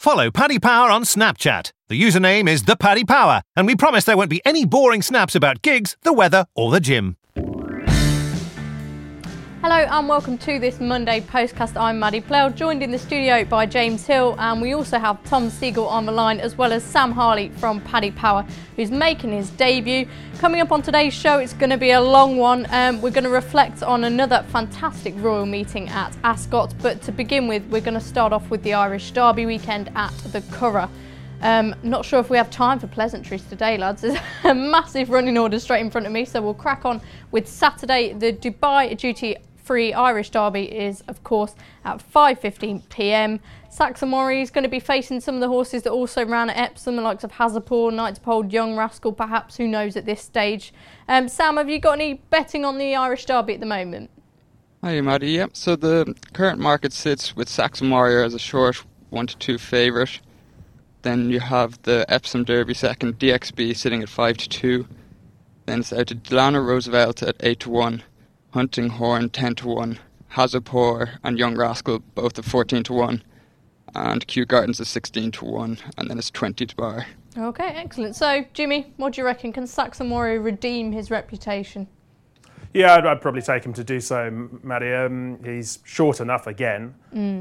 Follow Paddy Power on Snapchat. The username is @ThePaddyPower, and we promise there won't be any boring snaps about gigs, the weather, or the gym. Hello and welcome to this Monday postcast. I'm Maddie Plell, joined in the studio by James Hill, and we also have Tom Siegel on the line, as well as Sam Harley from Paddy Power, who's making his debut. Coming up on today's show, it's going to be a long one. We're going to reflect on another fantastic royal meeting at Ascot, but to begin with, we're going to start off with the Irish Derby weekend at the Curragh. Not sure if we have time for pleasantries today, lads. There's a massive running order straight in front of me, so we'll crack on with Saturday. The Dubai duty-free Irish Derby is, of course, at 5:15 p.m. Saxon Warrior is going to be facing some of the horses that also ran at Epsom, the likes of Hazapur, Knightspold, Young Rascal, perhaps, who knows at this stage. Sam, have you got any betting on the Irish Derby at the moment? Hi, Maddie. Yep. So the current market sits with Saxon Warrior as a short 1-2 favourite. Then you have the Epsom Derby second, DXB, sitting at 5-2. Then it's out to Delano Roosevelt at 8-1. Hunting Horn 10-1. Hazapur and Young Rascal both at 14-1. And Kew Gardens is 16-1. And then it's 20 to bar. Okay, excellent. So, Jimmy, what do you reckon? Can Saxon Warrior redeem his reputation? Yeah, I'd probably take him to do so, Maddie. He's short enough again.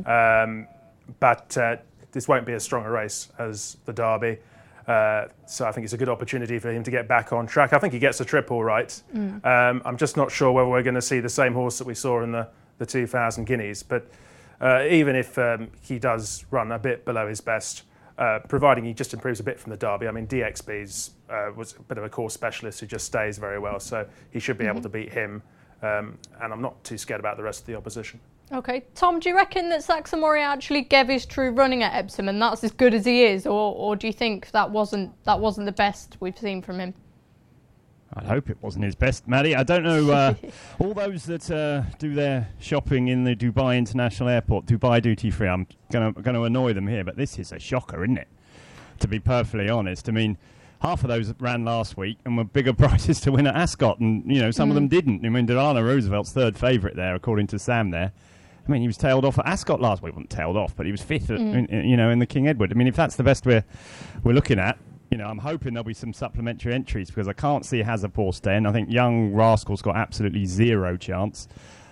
But this won't be as strong a race as the Derby. So I think it's a good opportunity for him to get back on track. I think he gets a trip all right. I'm just not sure whether we're going to see the same horse that we saw in the 2000 Guineas. But even if he does run a bit below his best, providing he just improves a bit from the Derby. I mean, DXB's was a bit of a course specialist who just stays very well. So he should be able to beat him. And I'm not too scared about the rest of the opposition. Okay, Tom, do you reckon that Saxon Warrior actually gave his true running at Epsom and that's as good as he is, or do you think that wasn't the best we've seen from him? I hope it wasn't his best, Maddie. I don't know, all those that do their shopping in the Dubai International Airport, Dubai duty free, I'm going to annoy them here, but this is a shocker, isn't it? To be perfectly honest. I mean, half of those ran last week and were bigger prices to win at Ascot, and some of them didn't. I mean, Delano Roosevelt's third favourite there, according to Sam there. I mean, he was tailed off at Ascot last week. He wasn't tailed off, but he was fifth, in the King Edward. I mean, if that's the best we're looking at, I'm hoping there'll be some supplementary entries because I can't see Hazapur staying. I think Young Rascal's got absolutely zero chance.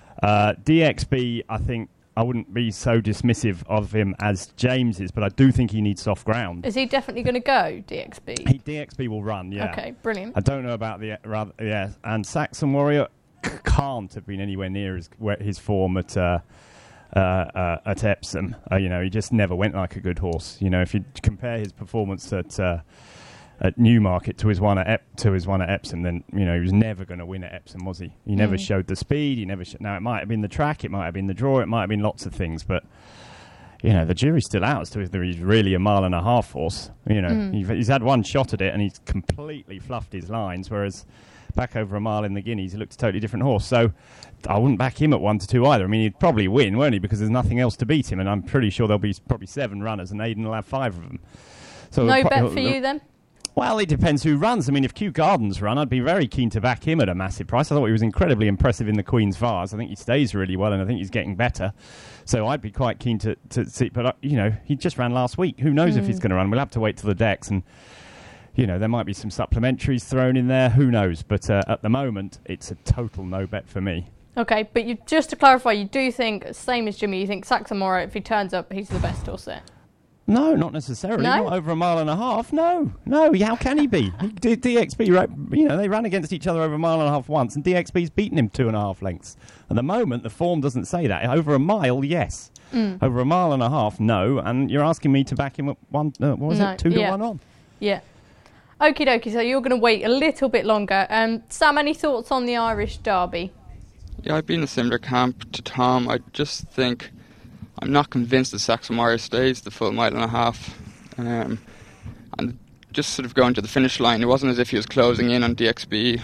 DXB, I think I wouldn't be so dismissive of him as James is, but I do think he needs soft ground. Is he definitely going to go, DXB? DXB will run, yeah. Okay, brilliant. I don't know about and Saxon Warrior can't have been anywhere near his form at Epsom. He just never went like a good horse. If you compare his performance at Newmarket to his one at Epsom, then he was never going to win at Epsom, was he? He never showed the speed. He never. Now it might have been the track, it might have been the draw, it might have been lots of things, but the jury's still out as to whether he's really a mile and a half horse. He's had one shot at it and he's completely fluffed his lines, whereas back over a mile in the Guineas, he looked a totally different horse. So I wouldn't back him at 1-2 either. I mean, he'd probably win, won't he? Because there's nothing else to beat him, and I'm pretty sure there'll be probably 7 runners, and Aidan will have 5 of them. So no bet for you then? Well, it depends who runs. I mean, if Kew Gardens run, I'd be very keen to back him at a massive price. I thought he was incredibly impressive in the Queen's Vase. I think he stays really well, and I think he's getting better. So I'd be quite keen to see. But, he just ran last week. Who knows if he's going to run? We'll have to wait till the decks, and there might be some supplementaries thrown in there. Who knows? But at the moment, it's a total no bet for me. Okay, but just to clarify, you do think, same as Jimmy, you think Saxon Warrior, if he turns up, he's the best horse there? No, not necessarily. No? Not over a mile and a half. No. How can he be? DXB, they ran against each other over a mile and a half once, and DXB's beaten him 2.5 lengths. At the moment, the form doesn't say that. Over a mile, yes. Over a mile and a half, no. And you're asking me to back him at 2 to 1 on? Yeah. Okie dokie, so you're going to wait a little bit longer. Sam, any thoughts on the Irish Derby? Yeah, I've been in a similar camp to Tom. I just think I'm not convinced that Saxon Warrior stays the full mile and a half. And just sort of going to the finish line, it wasn't as if he was closing in on DXB.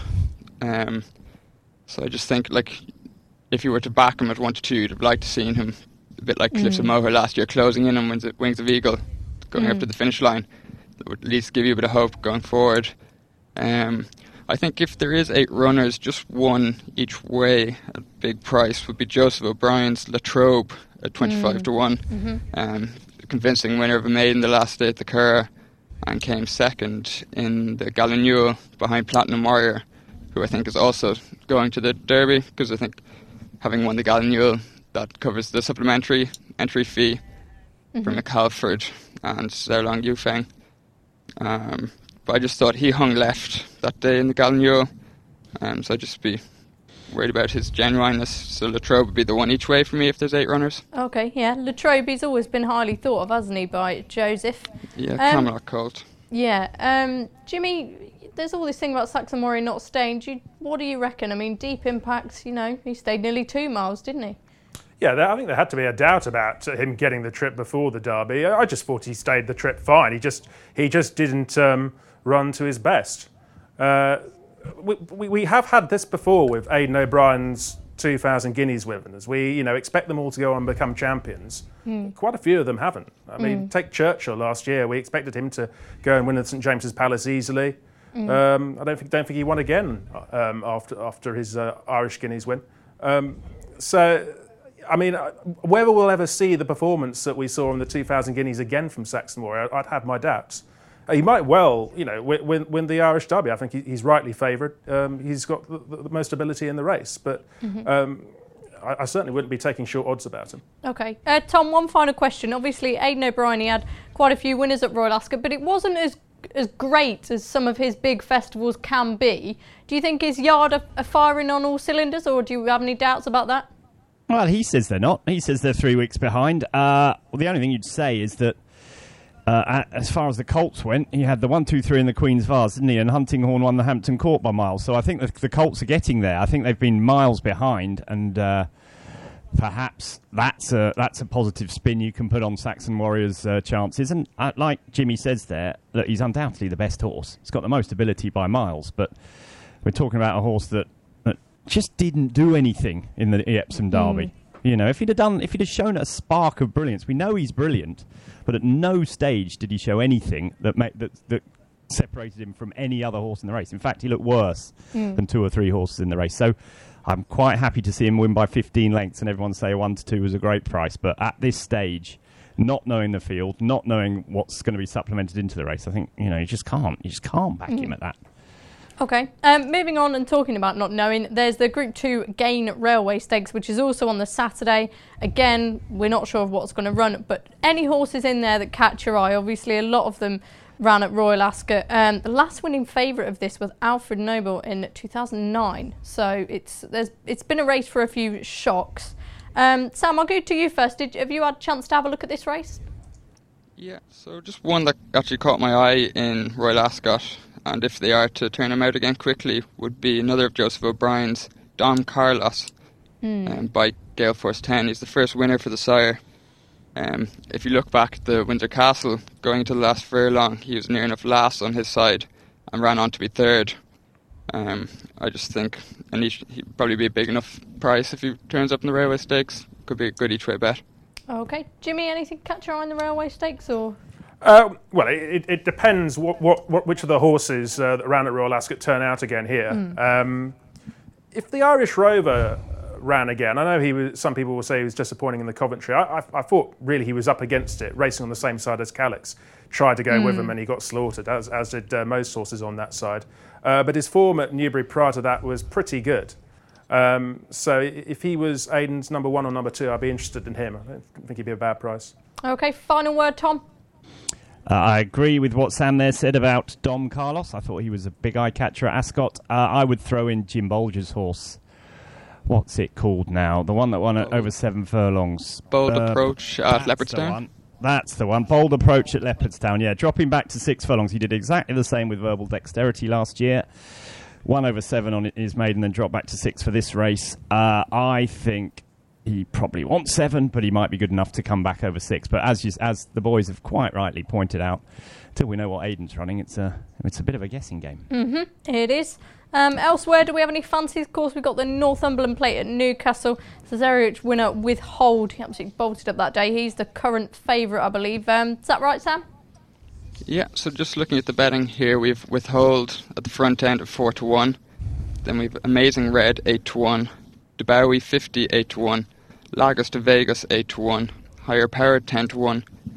So I just think, if you were to back him at 1-2, you'd have liked to see him a bit like Cliffs of Moher last year, closing in on Wings of Eagle, going up to the finish line. That would at least give you a bit of hope going forward. I think if there is 8 runners, just one each way at a big price would be Joseph O'Brien's La Trobe at 25 to 1. convincing winner of a maiden the last day at the Curragh, and came second in the Gallinule behind Platinum Warrior, who I think is also going to the Derby, because I think having won the Gallinule, that covers the supplementary entry fee for McAlford and Zerlong Yufeng. But I just thought he hung left that day in the Gallinule, so I'd just be worried about his genuineness. So Latrobe would be the one each way for me if there's 8 runners. Okay, yeah. Latrobe's always been highly thought of, hasn't he, by Joseph? Yeah, Camelot Colt. Yeah. Jimmy, there's all this thing about Saxon Warrior not staying. What do you reckon? I mean, Deep Impact, he stayed nearly 2 miles, didn't he? Yeah, I think there had to be a doubt about him getting the trip before the Derby. I just thought he stayed the trip fine. He just didn't run to his best. We have had this before with Aidan O'Brien's 2,000 guineas winners. We expect them all to go on and become champions. Quite a few of them haven't. I mean, take Churchill last year. We expected him to go and win at St James's Palace easily. I don't think he won again after his Irish guineas win. So, I mean, whether we'll ever see the performance that we saw in the 2,000 guineas again from Saxon Warrior, I'd have my doubts. He might well, win the Irish Derby. I think he's rightly favoured. He's got the most ability in the race, but I certainly wouldn't be taking short odds about him. Okay. Tom, one final question. Obviously, Aidan O'Brien, he had quite a few winners at Royal Ascot, but it wasn't as great as some of his big festivals can be. Do you think his yard are firing on all cylinders, or do you have any doubts about that? Well, he says they're not. He says they're 3 weeks behind. Well, the only thing you'd say is that as far as the Colts went, he had the 1, 2, 3 in the Queen's Vase, didn't he? And Huntinghorn won the Hampton Court by miles. So I think the Colts are getting there. I think they've been miles behind, and perhaps that's a positive spin you can put on Saxon Warrior's chances. And like Jimmy says there, that he's undoubtedly the best horse. He's got the most ability by miles, but we're talking about a horse that just didn't do anything in the Epsom Derby. If he'd have shown a spark of brilliance, we know he's brilliant, but at no stage did he show anything that separated him from any other horse in the race. In fact, he looked worse than 2 or 3 horses in the race. So I'm quite happy to see him win by 15 lengths, and everyone say 1 to 2 was a great price. But at this stage, not knowing the field, not knowing what's going to be supplemented into the race, I think you just can't back him at that. Okay, moving on and talking about not knowing, there's the Group 2 Gain Railway Stakes, which is also on the Saturday. Again, we're not sure of what's going to run, but any horses in there that catch your eye, obviously a lot of them ran at Royal Ascot. The last winning favourite of this was Alfred Noble in 2009, so it's been a race for a few shocks. Sam, I'll go to you first. Have you had a chance to have a look at this race? Yeah, so just one that actually caught my eye in Royal Ascot, and if they are to turn him out again quickly, would be another of Joseph O'Brien's, Dom Carlos, by Gale Force 10. He's the first winner for the sire. If you look back at the Windsor Castle, going into the last furlong, he was near enough last on his side and ran on to be third. I just think he'd probably be a big enough price if he turns up in the Railway Stakes. Could be a good each way bet. Okay. Jimmy, anything catch your eye in the Railway Stakes, or...? Well, it depends which of the horses that ran at Royal Ascot turn out again here. If the Irish Rover ran again, I know some people will say he was disappointing in the Coventry. I thought really he was up against it, racing on the same side as Calix. Tried to go with him and he got slaughtered, as did most horses on that side. But his form at Newbury prior to that was pretty good. So if he was Aidan's number 1 or number 2, I'd be interested in him. I don't think he'd be a bad price. Okay, final word, Tom. I agree with what Sam there said about Dom Carlos. I thought he was a big eye catcher at Ascot. I would throw in Jim Bolger's horse. What's it called now? The one that won at over 7 furlongs. Bold Approach at Leopardstown. That's the one. Bold Approach at Leopardstown. Yeah, dropping back to 6 furlongs. He did exactly the same with Verbal Dexterity last year. 1 over 7 on his maiden, then dropped back to 6 for this race. I think he probably wants 7, but he might be good enough to come back over 6. But as the boys have quite rightly pointed out, until we know what Aidan's running, it's a bit of a guessing game. It is. Elsewhere, do we have any fancies? Of course, we've got the Northumberland Plate at Newcastle. Cesarewitch winner Withhold. He absolutely bolted up that day. He's the current favourite, I believe. Is that right, Sam? Yeah, so just looking at the betting here, we've Withhold at the front end at 4 to 1. Then we've Amazing Red 8 to 1. Dubawi 50 8 to 1. Lagos to Vegas 8 to 1. Higher Power 10 to 1.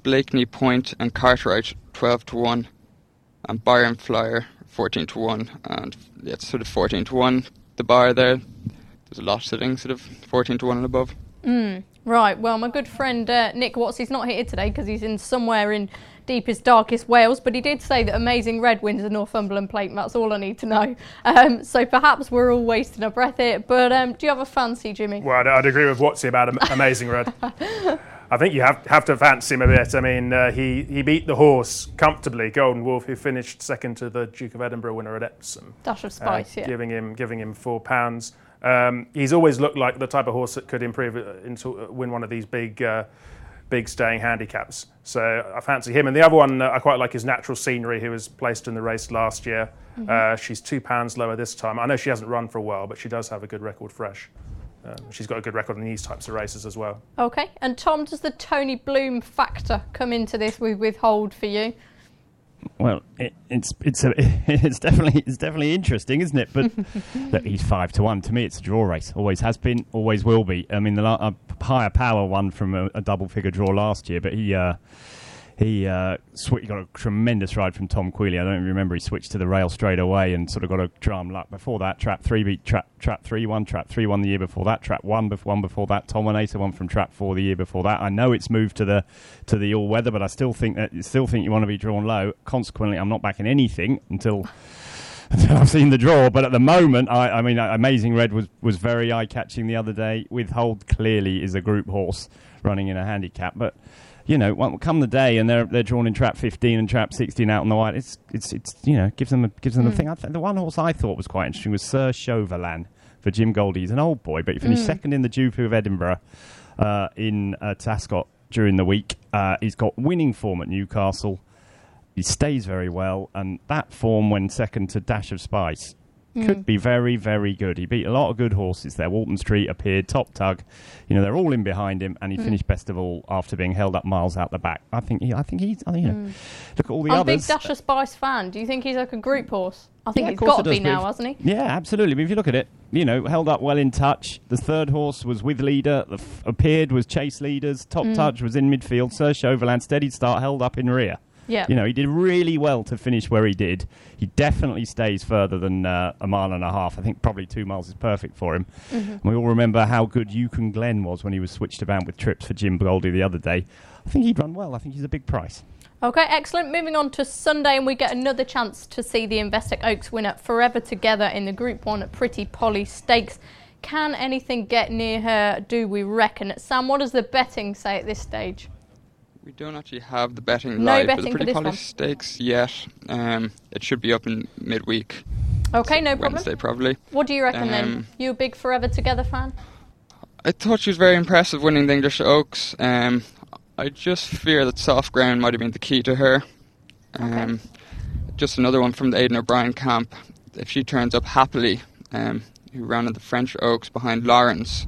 Blakeney Point and Cartwright 12-1, and Byron Flyer 14-1, and it's sort of 14-1. The bar there, there's a lot sitting sort of 14-1 and above. Right, well, my good friend Nick Watts, he's not here today because he's in somewhere in deepest, darkest Wales, but he did say that Amazing Red wins the Northumberland Plate, and that's all I need to know. So perhaps we're all wasting our breath here, but do you have a fancy, Jimmy? Well, I'd agree with Watsy about Amazing Red. I think you have to fancy him a bit. I mean, he beat the horse comfortably, Golden Wolf, who finished second to the Duke of Edinburgh winner at Epsom. Dash of Spice, yeah. Giving him £4. He's always looked like the type of horse that could improve into win one of these big staying handicaps. So I fancy him. And the other one I quite like is Natural Scenery, who was placed in the race last year. She's £2 lower this time. I know she hasn't run for a while, but she does have a good record fresh. She's got a good record in these types of races as well. Okay. And Tom, does the Tony Bloom factor come into this with Withhold for you? Well, it's definitely interesting, isn't it? But look, he's 5-1. To me, it's a draw race. Always has been, always will be. I mean, the Higher Power won from a double-figure draw last year, but he got a tremendous ride from Tom Queally. I don't even remember. He switched to the rail straight away and sort of got a drum luck. Before that, Trap 3 beat Trap 3 won. Trap 3 won the year before that. Trap 1 before that. Tominator won from Trap 4 the year before that. I know it's moved to the all weather, but I still think you want to be drawn low. Consequently, I'm not backing anything until I've seen the draw. But at the moment, I mean, Amazing Red was very eye catching the other day. Withhold clearly is a group horse running in a handicap, but. You know, come the day and they're drawn in Trap 15 and Trap 16 out on the white. It's you know gives them the thing. The one horse I thought was quite interesting was Sir Chauvelin for Jim Goldie. He's an old boy, but he finished second in the Duke of Edinburgh in Tascott during the week. He's got winning form at Newcastle. He stays very well, and that form when second to Dash of Spice could be very, very good. He beat a lot of good horses there. Walton Street appeared, Top Tug. You know, they're all in behind him, and he finished best of all after being held up miles out the back. I think he's, you know, look at all the others. I'm a big Dash of Spice fan. Do you think he's like a group horse? I think he's got to be now, hasn't he? Yeah, absolutely. But if you look at it, you know, held up well in touch. The third horse was with leader. Appeared was chase leaders. Top Touch was in midfield. Sir Chauvelin steady start, held up in rear. Yeah. You know, he did really well to finish where he did. He definitely stays further than a mile and a half. I think probably 2 miles is perfect for him. We all remember how good Yukon Glen was when he was switched about with trips for Jim Goldie the other day. I think he'd run well. I think he's a big price. Okay, excellent. Moving on to Sunday, and we get another chance to see the Investec Oaks winner Forever Together in the Group 1 at Pretty Polly Stakes. Can anything get near her, do we reckon? Sam, what does the betting say at this stage? We don't actually have the betting No live betting for the for this Pretty Polly one. Stakes yet. It should be up in midweek. Okay, so no problem. Wednesday probably. What do you reckon then? You a big Forever Together fan? I thought she was very impressive winning the English Oaks. I just fear that soft ground might have been the key to her. Okay. Just another one from the Aidan O'Brien camp. If she turns up happily, who ran in the French Oaks behind Lawrence,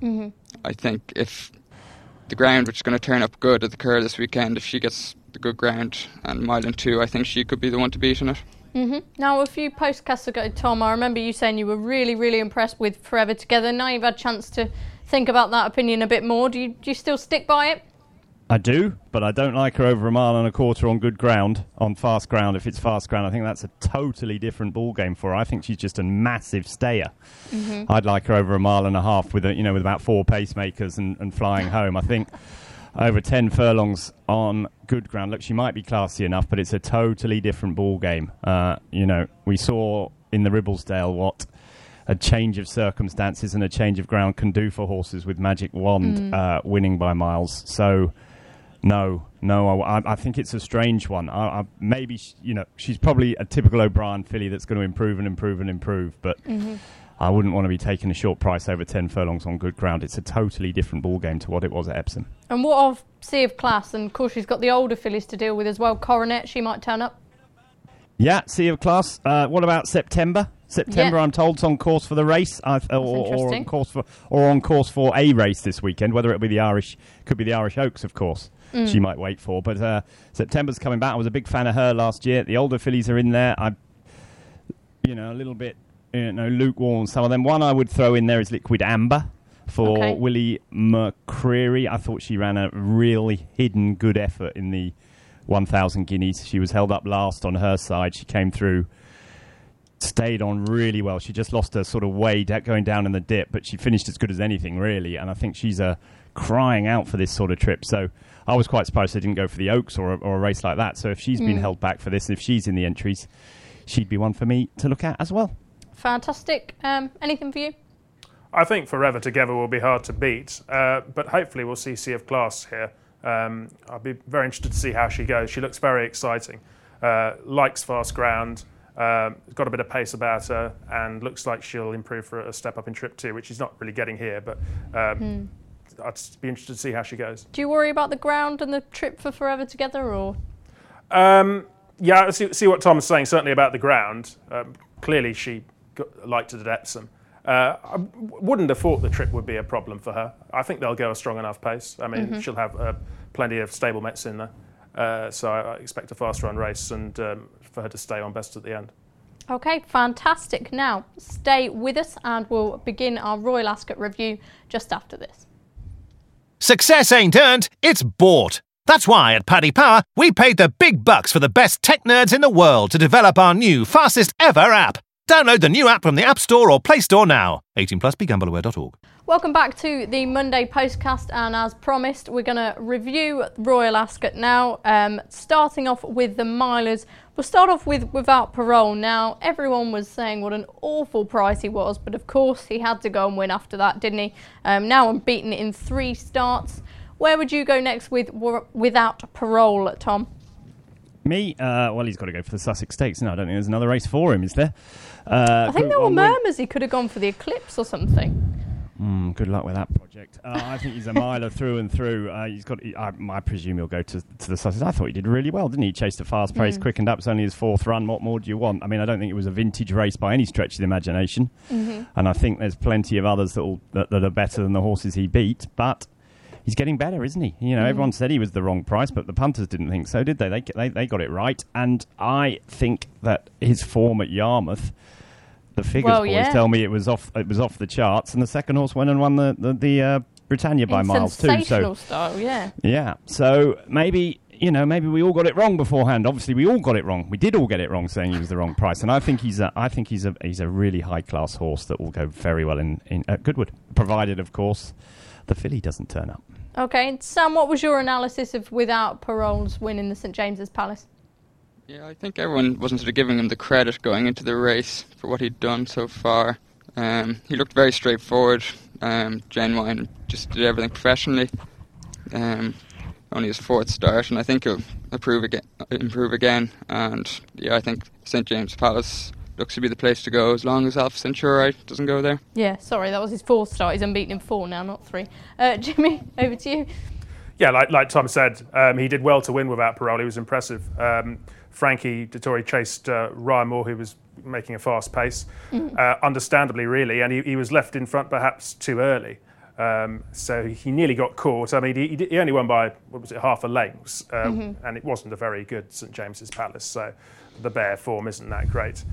I think if the ground, which is going to turn up good at the Curragh this weekend, if she gets the good ground and mile and 2, I think she could be the one to beat in it. Now, a few postcasts ago, Tom, I remember you saying you were really, really impressed with Forever Together. Now you've had a chance to think about that opinion a bit more. Do you still stick by it? I do, but I don't like her over 1.25 miles on good ground, on fast ground. If it's fast ground, I think that's a totally different ball game for her. I think she's just a massive stayer. I'd like her over 1.5 miles with with about 4 pacemakers and flying home. I think over 10 furlongs on good ground. Look, she might be classy enough, but it's a totally different ball game. We saw in the Ribblesdale what a change of circumstances and a change of ground can do for horses with Magic Wand winning by miles. So. No, I think it's a strange one. Maybe, she's probably a typical O'Brien filly that's going to improve and improve and improve, but I wouldn't want to be taking a short price over 10 furlongs on good ground. It's a totally different ball game to what it was at Epsom. And what of Sea of Class? And of course, she's got the older fillies to deal with as well. Coronet, she might turn up. Yeah, Sea of Class. What about September? September, I'm told, is on course for the race, or on course for a race this weekend. Whether it'll be the Irish, could be the Irish Oaks, of course. She might wait for, but September's coming back. I was a big fan of her last year. The older fillies are in there. A little bit, lukewarm. Some of them. One I would throw in there is Liquid Amber. for Willie McCreary. I thought she ran a really hidden good effort in the 1,000 guineas. She was held up last on her side. She came through, stayed on really well. She just lost her sort of way going down in the dip, but she finished as good as anything, really. And I think she's crying out for this sort of trip. So I was quite surprised they didn't go for the Oaks or a race like that. So if she's been held back for this, if she's in the entries, she'd be one for me to look at as well. Fantastic. Anything for you? I think Forever Together will be hard to beat, but hopefully we'll see Sea of Glass here. I'll be very interested to see how she goes. She looks very exciting, likes fast ground, got a bit of pace about her, and looks like she'll improve for a step up in Trip 2, which she's not really getting here, but I'd be interested to see how she goes. Do you worry about the ground and the trip for Forever Together, or? Yeah, see what Tom's saying, certainly about the ground. Clearly she liked it at Epsom. I wouldn't have thought the trip would be a problem for her. I think they'll go a strong enough pace. I mean, she'll have plenty of stable mates in there. So I expect a fast run race and for her to stay on best at the end. Okay, fantastic. Now, stay with us and we'll begin our Royal Ascot review just after this. Success ain't earned, it's bought. That's why at Paddy Power, we paid the big bucks for the best tech nerds in the world to develop our new, fastest ever app. Download the new app from the App Store or Play Store now. 18+, begambleaware.org. Welcome back to the Monday Postcast, and as promised, we're going to review Royal Ascot now, starting off with the milers. We'll start off with Without Parole. Now, everyone was saying what an awful price he was, but of course he had to go and win after that, didn't he? Now unbeaten in 3 starts. Where would you go next with Without Parole, Tom? Me? Well, he's got to go for the Sussex Stakes. No, I don't think there's another race for him, is there? I think there were murmurs he could have gone for the Eclipse or something. Good luck with that project. I think he's a miler through and through. He's got. I presume he'll go to the Sussex. I thought he did really well, didn't he? He chased a fast pace, quickened up. It's only his 4th run. What more do you want? I mean, I don't think it was a vintage race by any stretch of the imagination. And I think there's plenty of others that are better than the horses he beat. But he's getting better, isn't he? You know, everyone said he was the wrong price, but the punters didn't think so, did they? They got it right. And I think that his form at Yarmouth, the figures boys tell me it was off the charts, and the second horse went and won the Britannia by miles too. Sensational style, yeah. Yeah. So maybe we all got it wrong beforehand. Obviously, we all got it wrong. We did all get it wrong, saying he was the wrong price. And I think he's a really high class horse that will go very well in Goodwood, provided, of course, the filly doesn't turn up. Okay, Sam, what was your analysis of Without Parole's win in the St James's Palace? Yeah, I think everyone wasn't sort of giving him the credit going into the race for what he'd done so far. He looked very straightforward, genuine, just did everything professionally. Only his 4th start, and I think he'll improve again. And yeah, I think St James's Palace looks to be the place to go as long as Alpha Centauri doesn't go there. Yeah, sorry, that was his 4th start. He's unbeaten in 4 now, not 3. Jimmy, over to you. Yeah, like Tom said, he did well to win Without Parole. He was impressive. Frankie Dettori chased Ryan Moore, who was making a fast pace, understandably, really, and he was left in front perhaps too early. So he nearly got caught. I mean, he only won by, half a length, and it wasn't a very good St James's Palace, so the bare form isn't that great.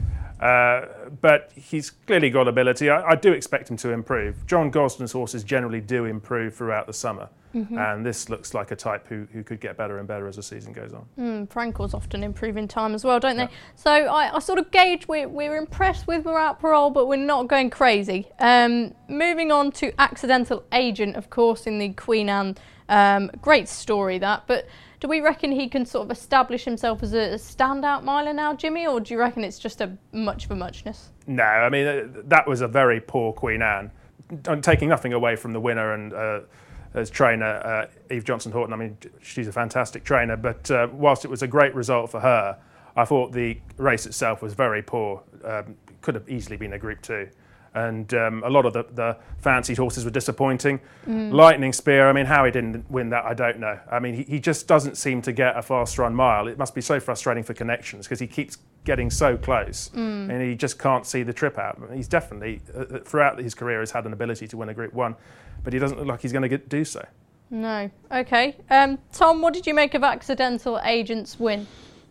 But he's clearly got ability. I do expect him to improve. John Gosden's horses generally do improve throughout the summer, and this looks like a type who could get better and better as the season goes on. Frankel's often improve in time as well, don't they? So I sort of gauge we're impressed with Without Parole, but we're not going crazy. Moving on to Accidental Agent, of course, in the Queen Anne. Great story, that, but do we reckon he can sort of establish himself as a standout miler now, Jimmy, or do you reckon it's just a much of a muchness? No, I mean, that was a very poor Queen Anne. I'm taking nothing away from the winner and as trainer, Eve Johnson-Horton. I mean, she's a fantastic trainer, but whilst it was a great result for her, I thought the race itself was very poor. Could have easily been a Group 2. And a lot of the fancied horses were disappointing. Lightning Spear, I mean, how he didn't win that, I don't know. I mean, he just doesn't seem to get a fast run mile. It must be so frustrating for Connections because he keeps getting so close and he just can't see the trip out. He's definitely, throughout his career, has had an ability to win a Group 1, but he doesn't look like he's going to do so. No. Okay. Tom, what did you make of Accidental Agent's win?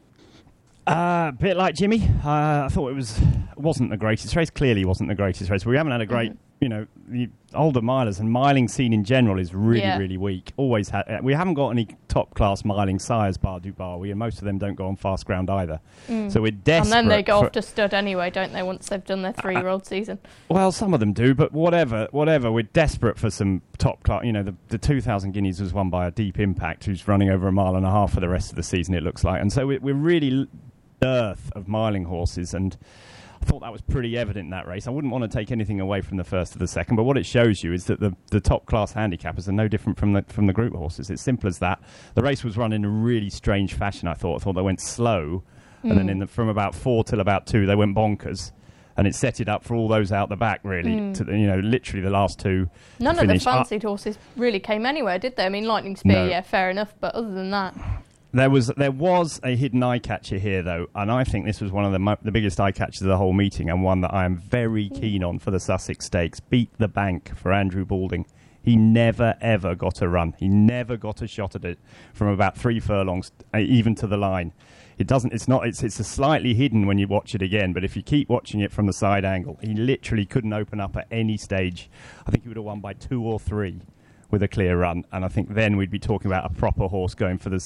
A bit like Jimmy. I thought it wasn't the greatest race. Clearly wasn't the greatest race. We haven't had a great the older milers and miling scene in general is really weak. Always had. We haven't got any top-class miling sires bar du Barry, and most of them don't go on fast ground either. So we're desperate. And then they go off to stud anyway, don't they, once they've done their 3-year-old season? Well, some of them do, but whatever. We're desperate for some top-class. The 2,000 Guineas was won by a Deep Impact, who's running over 1.5 miles for the rest of the season, it looks like. And so we're really dearth of miling horses, and I thought that was pretty evident in that race. I wouldn't want to take anything away from the first or the second, but what it shows you is that the top class handicappers are no different from the group horses. It's simple as that. The race was run in a really strange fashion. I thought they went slow, and then from about 4 till about 2 they went bonkers, and it set it up for all those out the back really. To literally the last 2. None of the fancied horses really came anywhere, did they? I mean, Lightning Spear, yeah, fair enough, but other than that. There was a hidden eye catcher here, though, and I think this was one of the biggest eye catchers of the whole meeting, and one that I am very keen on for the Sussex Stakes. Beat the Bank for Andrew Balding. He never, ever got a run. He never got a shot at it from about 3 furlongs, even to the line. It's a slightly hidden when you watch it again, but if you keep watching it from the side angle, he literally couldn't open up at any stage. I think he would have won by 2 or 3. With a clear run, and I think then we'd be talking about a proper horse going for the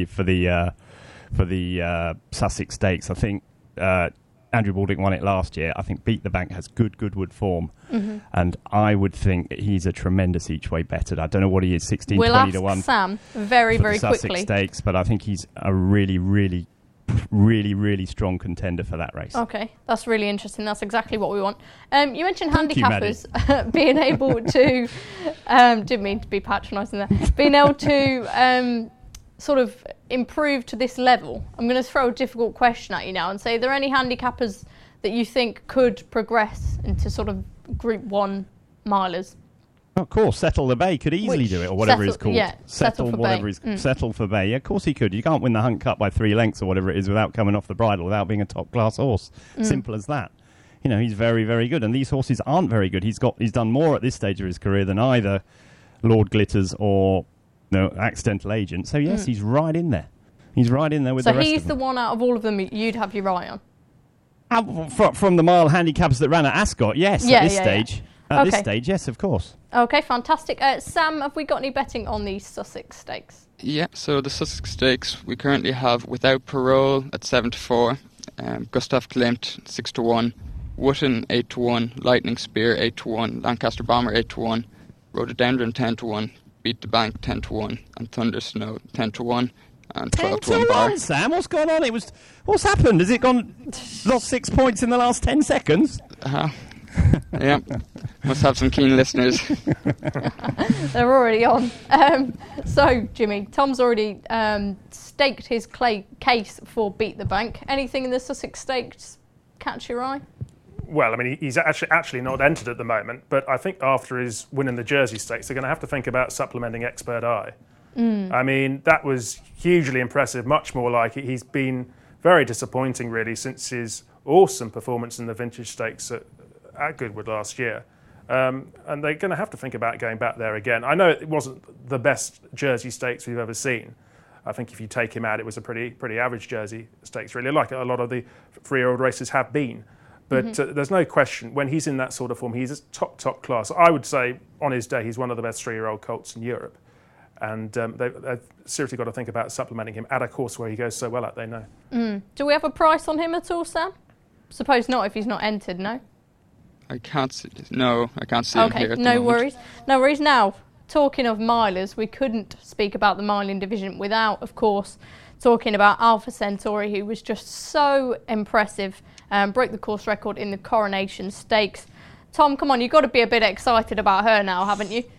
Sussex Stakes. I think Andrew Balding won it last year. I think Beat the Bank has good Goodwood form, and I would think that he's a tremendous each way betted. I don't know what he is, 16, we'll 20 to 1. Ask Sam very quickly. Sussex Stakes, but I think he's a really strong contender for that race. Okay, that's really interesting. That's exactly what we want. You mentioned handicappers being able to, didn't mean to be patronising there, being able to sort of improve to this level. I'm going to throw a difficult question at you now and say, are there any handicappers that you think could progress into sort of Group 1 milers? Of course, Settle the Bay could easily do it, or whatever it's called. Yeah, Settle for Bay. Yeah, of course he could. You can't win the Hunt Cup by 3 lengths or whatever it is without coming off the bridle, without being a top-class horse. Simple as that. He's very, very good. And these horses aren't very good. He's done more at this stage of his career than either Lord Glitters or Accidental Agent. So, yes, he's right in there. He's right in there with the rest of them. So he's the one out of all of them you'd have your eye on? From the mile handicaps that ran at Ascot, yes, at this stage. Yeah. At this stage, yes, of course. Okay, fantastic. Sam, have we got any betting on the Sussex Stakes? Yeah, so the Sussex Stakes we currently have Without Parole at 7-4, Gustav Klimt 6-1, Wootton 8-1, Lightning Spear 8-1, Lancaster Bomber 8-1, Rhododendron 10-1, Beat the Bank 10-1, and Thunder Snow 10-1. And 12-1 bar. Sam, what's going on? What's happened? Has it lost 6 points in the last 10 seconds? Yeah, must have some keen listeners. They're already on. So, Jimmy, Tom's already staked his case for Beat the Bank. Anything in the Sussex Stakes catch your eye? Well, I mean, he's actually not entered at the moment, but I think after his win in the Jersey Stakes, they're going to have to think about supplementing Expert Eye. I mean, that was hugely impressive, much more like it. He's been very disappointing, really, since his awesome performance in the Vintage Stakes at Goodwood last year. And they're going to have to think about going back there again. I know it wasn't the best Jersey Stakes we've ever seen. I think if you take him out, it was a pretty average Jersey Stakes, really, like a lot of the 3-year-old races have been. But there's no question, when he's in that sort of form, he's top class. I would say, on his day, he's one of the best 3-year-old colts in Europe. And they've seriously got to think about supplementing him at a course where he goes so well at, they know. Do we have a price on him at all, Sam? Suppose not if he's not entered, no? I can't see him here at the moment. No worries. Now, talking of milers, we couldn't speak about the miling division without, of course, talking about Alpha Centauri, who was just so impressive, broke the course record in the Coronation Stakes. Tom, come on, you've got to be a bit excited about her now, haven't you?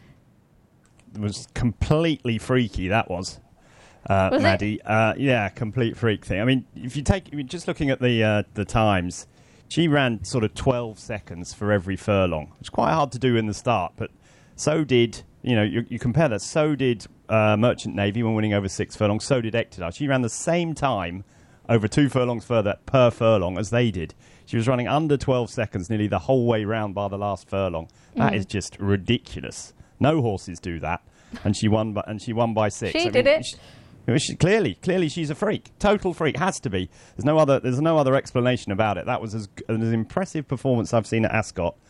It was completely freaky, that was Maddie. Yeah, complete freak thing. I mean, if you just looking at the times, she ran sort of 12 seconds for every furlong. It's quite hard to do in the start, but so did, you compare that, so did Merchant Navy when winning over 6 furlongs, so did Ektadar. She ran the same time over 2 furlongs further per furlong as they did. She was running under 12 seconds nearly the whole way round by the last furlong. That is just ridiculous. No horses do that, and she won by 6. She did it. Clearly, she's a freak. Total freak, has to be. There's no other explanation about it. That was as impressive performance I've seen at Ascot.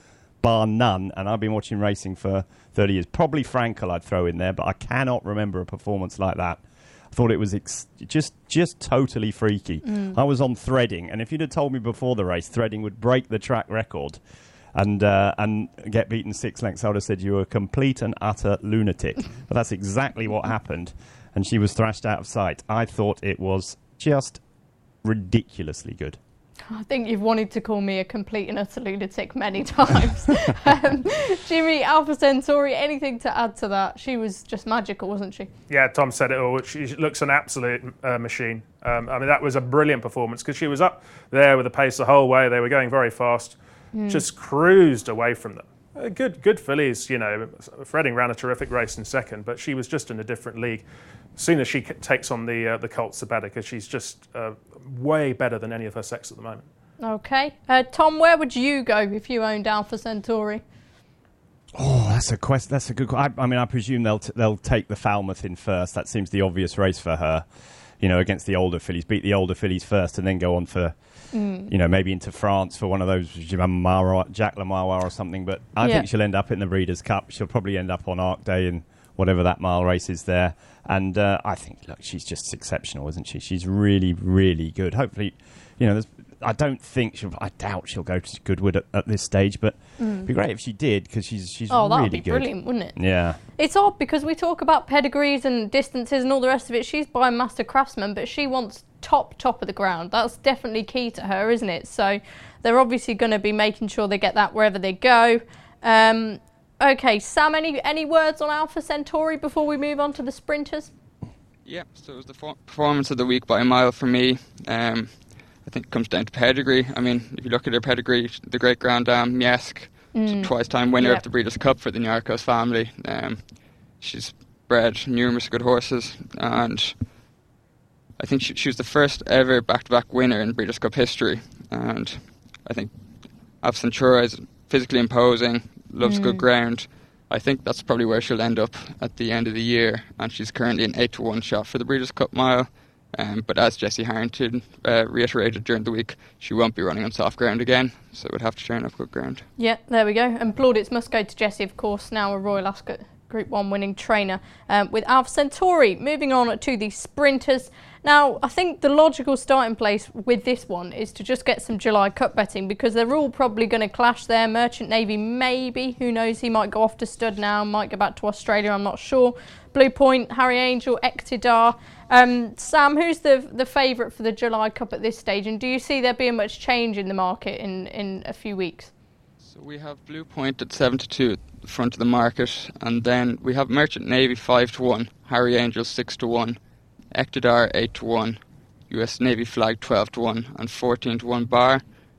bar none, and I've been watching racing for 30 years. Probably Frankel I'd throw in there, but I cannot remember a performance like that. I thought it was just totally freaky. I was on Threading, and if you'd have told me before the race Threading would break the track record and get beaten 6 lengths, I would have said you were a complete and utter lunatic. But that's exactly what happened, and she was thrashed out of sight. I thought it was just ridiculously good. I think you've wanted to call me a complete and utter lunatic many times. Jimmy, Alpha Centauri, anything to add to that? She was just magical, wasn't she? Yeah, Tom said it all. She looks an absolute machine. I mean, that was a brilliant performance because she was up there with the pace the whole way. They were going very fast, just cruised away from them. Good fillies, you know. Threading ran a terrific race in second, but she was just in a different league. As soon as she takes on the Colts, the better, because she's just way better than any of her sex at the moment. Okay. Tom, where would you go if you owned Alpha Centauri? Oh, that's a question. That's a good question. I mean, I presume they'll take the Falmouth in first. That seems the obvious race for her, you know, against the older fillies. Beat the older fillies first and then go on for, you know, maybe into France for one of those Jacques Le Marois or something. But I think she'll end up in the Breeders' Cup. She'll probably end up on Arc Day in whatever that mile race is there. And I think, look, she's just exceptional, isn't she? She's really, really good. Hopefully, you know, I doubt she'll go to Goodwood at this stage, but it'd be great if she did, because she's really good. Oh, that would be brilliant, wouldn't it? Yeah. It's odd because we talk about pedigrees and distances and all the rest of it. She's by a master craftsman, but she wants top of the ground. That's definitely key to her, isn't it? So they're obviously going to be making sure they get that wherever they go. Okay, Sam, any words on Alpha Centauri before we move on to the sprinters? Yeah, so it was the performance of the week by a mile for me. I think it comes down to pedigree. I mean, if you look at her pedigree, the great Grand Dame Miesk, twice-time winner of the Breeders' Cup for the Nyarkos family. She's bred numerous good horses, and I think she was the first ever back-to-back winner in Breeders' Cup history. And I think Alpha Centauri is physically imposing, loves good ground. I think that's probably where she'll end up at the end of the year, and she's currently an 8-1 shot for the Breeders' Cup mile. But as Jessie Harrington reiterated during the week, she won't be running on soft ground again, so it would have to turn up good ground. Yeah, there we go. And plaudits must go to Jessie, of course, now a Royal Ascot Group 1 winning trainer with Alpha Centauri. Moving on to the sprinters. Now, I think the logical starting place with this one is to just get some July Cup betting, because they're all probably going to clash there. Merchant Navy, maybe. Who knows? He might go off to stud now, might go back to Australia, I'm not sure. Blue Point, Harry Angel, Eqtidar. Sam, who's the favourite for the July Cup at this stage? And do you see there being much change in the market in a few weeks? So we have Blue Point at 7-2 at the front of the market, and then we have Merchant Navy 5-1, Harry Angel 6-1, Eqtidar 8-1, US Navy Flag 12-1, and 14-1 Bar.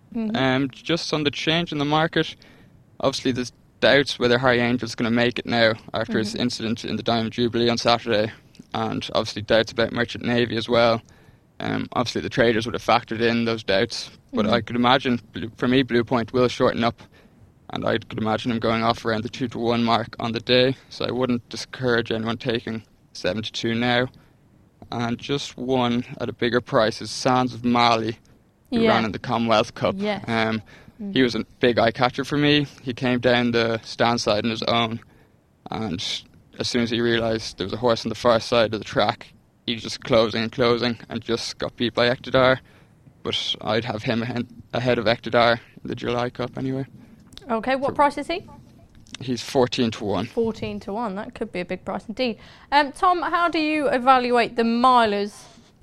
Just on the change in the market, obviously there's doubts whether Harry Angel's going to make it now after his incident in the Diamond Jubilee on Saturday, and obviously doubts about Merchant Navy as well. Obviously the traders would have factored in those doubts, but I could imagine, for me, Blue Point will shorten up, and I could imagine him going off around the 2-1 mark on the day, so I wouldn't discourage anyone taking 7-2 now. And just one at a bigger price is Sands of Mali, who ran in the Commonwealth Cup. Yes. He was a big eye catcher for me. He came down the stand side on his own, and as soon as he realised there was a horse on the far side of the track, he was just closing and just got beat by Eqtidar. But I'd have him ahead of Eqtidar in the July Cup anyway. Okay, what price is he? He's 14-1. 14-1, that could be a big price indeed. Tom, how do you evaluate the milers?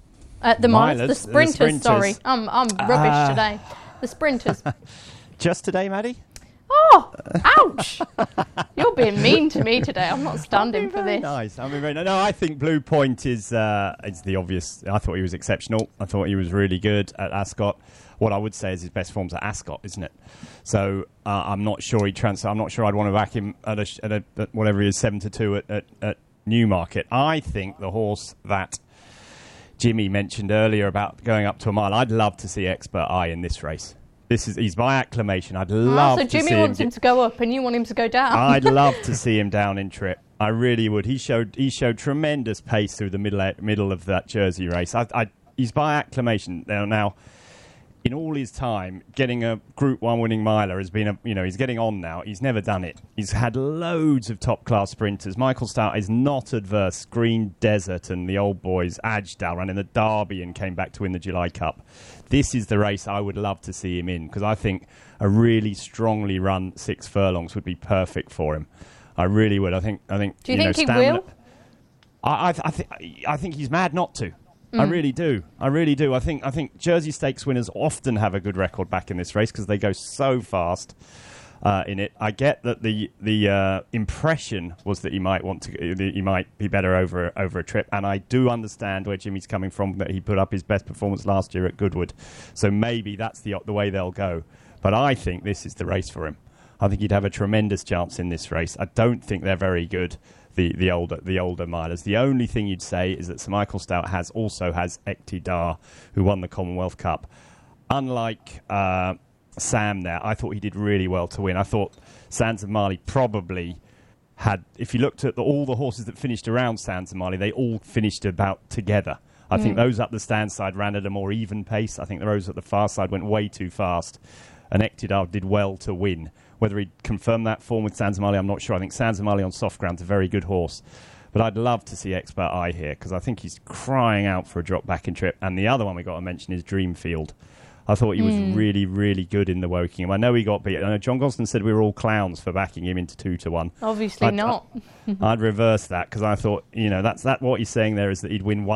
The sprinters, sorry. I'm rubbish today. The sprinters. Just today, Maddie? Oh, ouch! You're being mean to me today. I'm not standing for this. Nice. No, I think Blue Point is the obvious. I thought he was exceptional. I thought he was really good at Ascot. What I would say is his best form's at Ascot, isn't it? So I'm not sure he'd transfer. I'm not sure I'd want to back him at whatever he is, 7-2 at Newmarket. I think the horse that Jimmy mentioned earlier about going up to a mile, I'd love to see Expert Eye in this race. He's by acclamation. I'd love to see him. So Jimmy wants him to go up and you want him to go down. I'd love to see him down in trip. I really would. He showed tremendous pace through the middle of that Jersey race. He's by acclamation now. in all his time, getting a Group 1 winning miler has been he's getting on now. He's never done it. He's had loads of top-class sprinters. Michael Stoute is not adverse. Green Desert and the old boys, Ajdal ran in the Derby and came back to win the July Cup. This is the race I would love to see him in, because I think a really strongly run 6 furlongs would be perfect for him. I really would. I think. Do you think he will? I think he's mad not to. I really do. I think Jersey Stakes winners often have a good record back in this race because they go so fast in it. I get that the impression was that he might be better over a trip, and I do understand where Jimmy's coming from, that he put up his best performance last year at Goodwood. So maybe that's the way they'll go. But I think this is the race for him. I think he'd have a tremendous chance in this race. I don't think they're very good. The older milers. The only thing you'd say is that Sir Michael Stoute also has Ektidar, who won the Commonwealth Cup. Unlike Sam there, I thought he did really well to win. I thought Sands of Mali probably had, if you looked at all the horses that finished around Sands of Mali, they all finished about together. I think those up the stand side ran at a more even pace. I think those at the far side went way too fast. And Ektidar did well to win. Whether he'd confirm that form with Sands of Mali, I'm not sure. I think Sands of Mali on soft ground's a very good horse. But I'd love to see Expert Eye here, because I think he's crying out for a drop back in trip. And the other one we got to mention is Dreamfield. I thought he was really, really good in the Wokingham. I know he got beat. I know John Gosden said we were all clowns for backing him into 2-1. Obviously not. I'd reverse that, because I thought, that's what he's saying there is that he'd win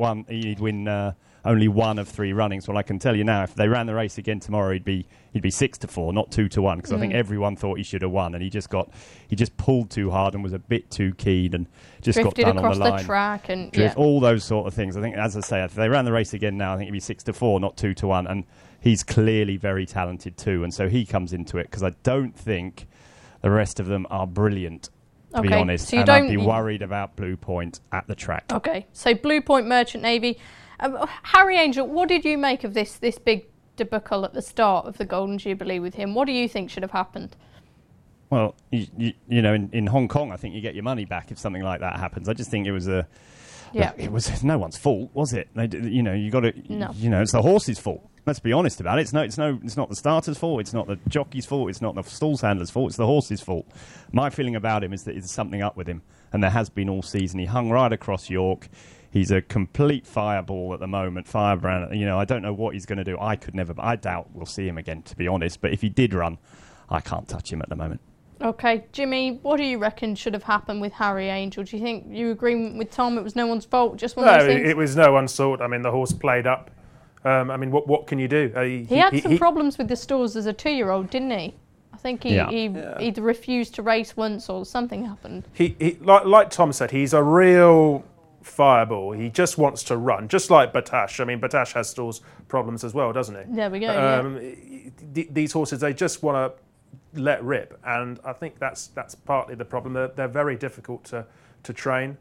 only one of 3 runnings. Well, I can tell you now, if they ran the race again tomorrow, he'd be 6-4, not 2-1, because I think everyone thought he should have won, and he just pulled too hard and was a bit too keen and just drifted got done across on the line. The track and all those sort of things. I think, as I say, if they ran the race again now, I think it'd be 6-4, not 2-1, and he's clearly very talented too, and so he comes into it, because I don't think the rest of them are brilliant. To be honest, so and I'd be worried about Blue Point at the track. Okay, so Blue Point, Merchant Navy. Harry Angel, what did you make of this big debacle at the start of the Golden Jubilee with him? What do you think should have happened? Well, in Hong Kong, I think you get your money back if something like that happens. I just think it was it was no one's fault, was it? You got to, it's the horse's fault. Let's be honest about it. It's not the starter's fault. It's not the jockey's fault. It's not the stalls handler's fault. It's the horse's fault. My feeling about him is that there's something up with him, and there has been all season. He hung right across York. He's a complete fireball at the moment, firebrand. I don't know what he's going to do. I doubt we'll see him again, to be honest. But if he did run, I can't touch him at the moment. Okay, Jimmy, what do you reckon should have happened with Harry Angel? Do you think you agree with Tom? It was no one's fault, just one of those things? It was no one's fault. I mean, the horse played up. What can you do? He had some problems with the stalls as a 2-year-old, didn't he? I think he either refused to race once or something happened. He like Tom said, he's a real fireball. He just wants to run, just like Batash. I mean, Batash has stalls problems as well, doesn't he? There we go. These horses, they just want to let rip, and I think that's partly the problem. They're very difficult to train.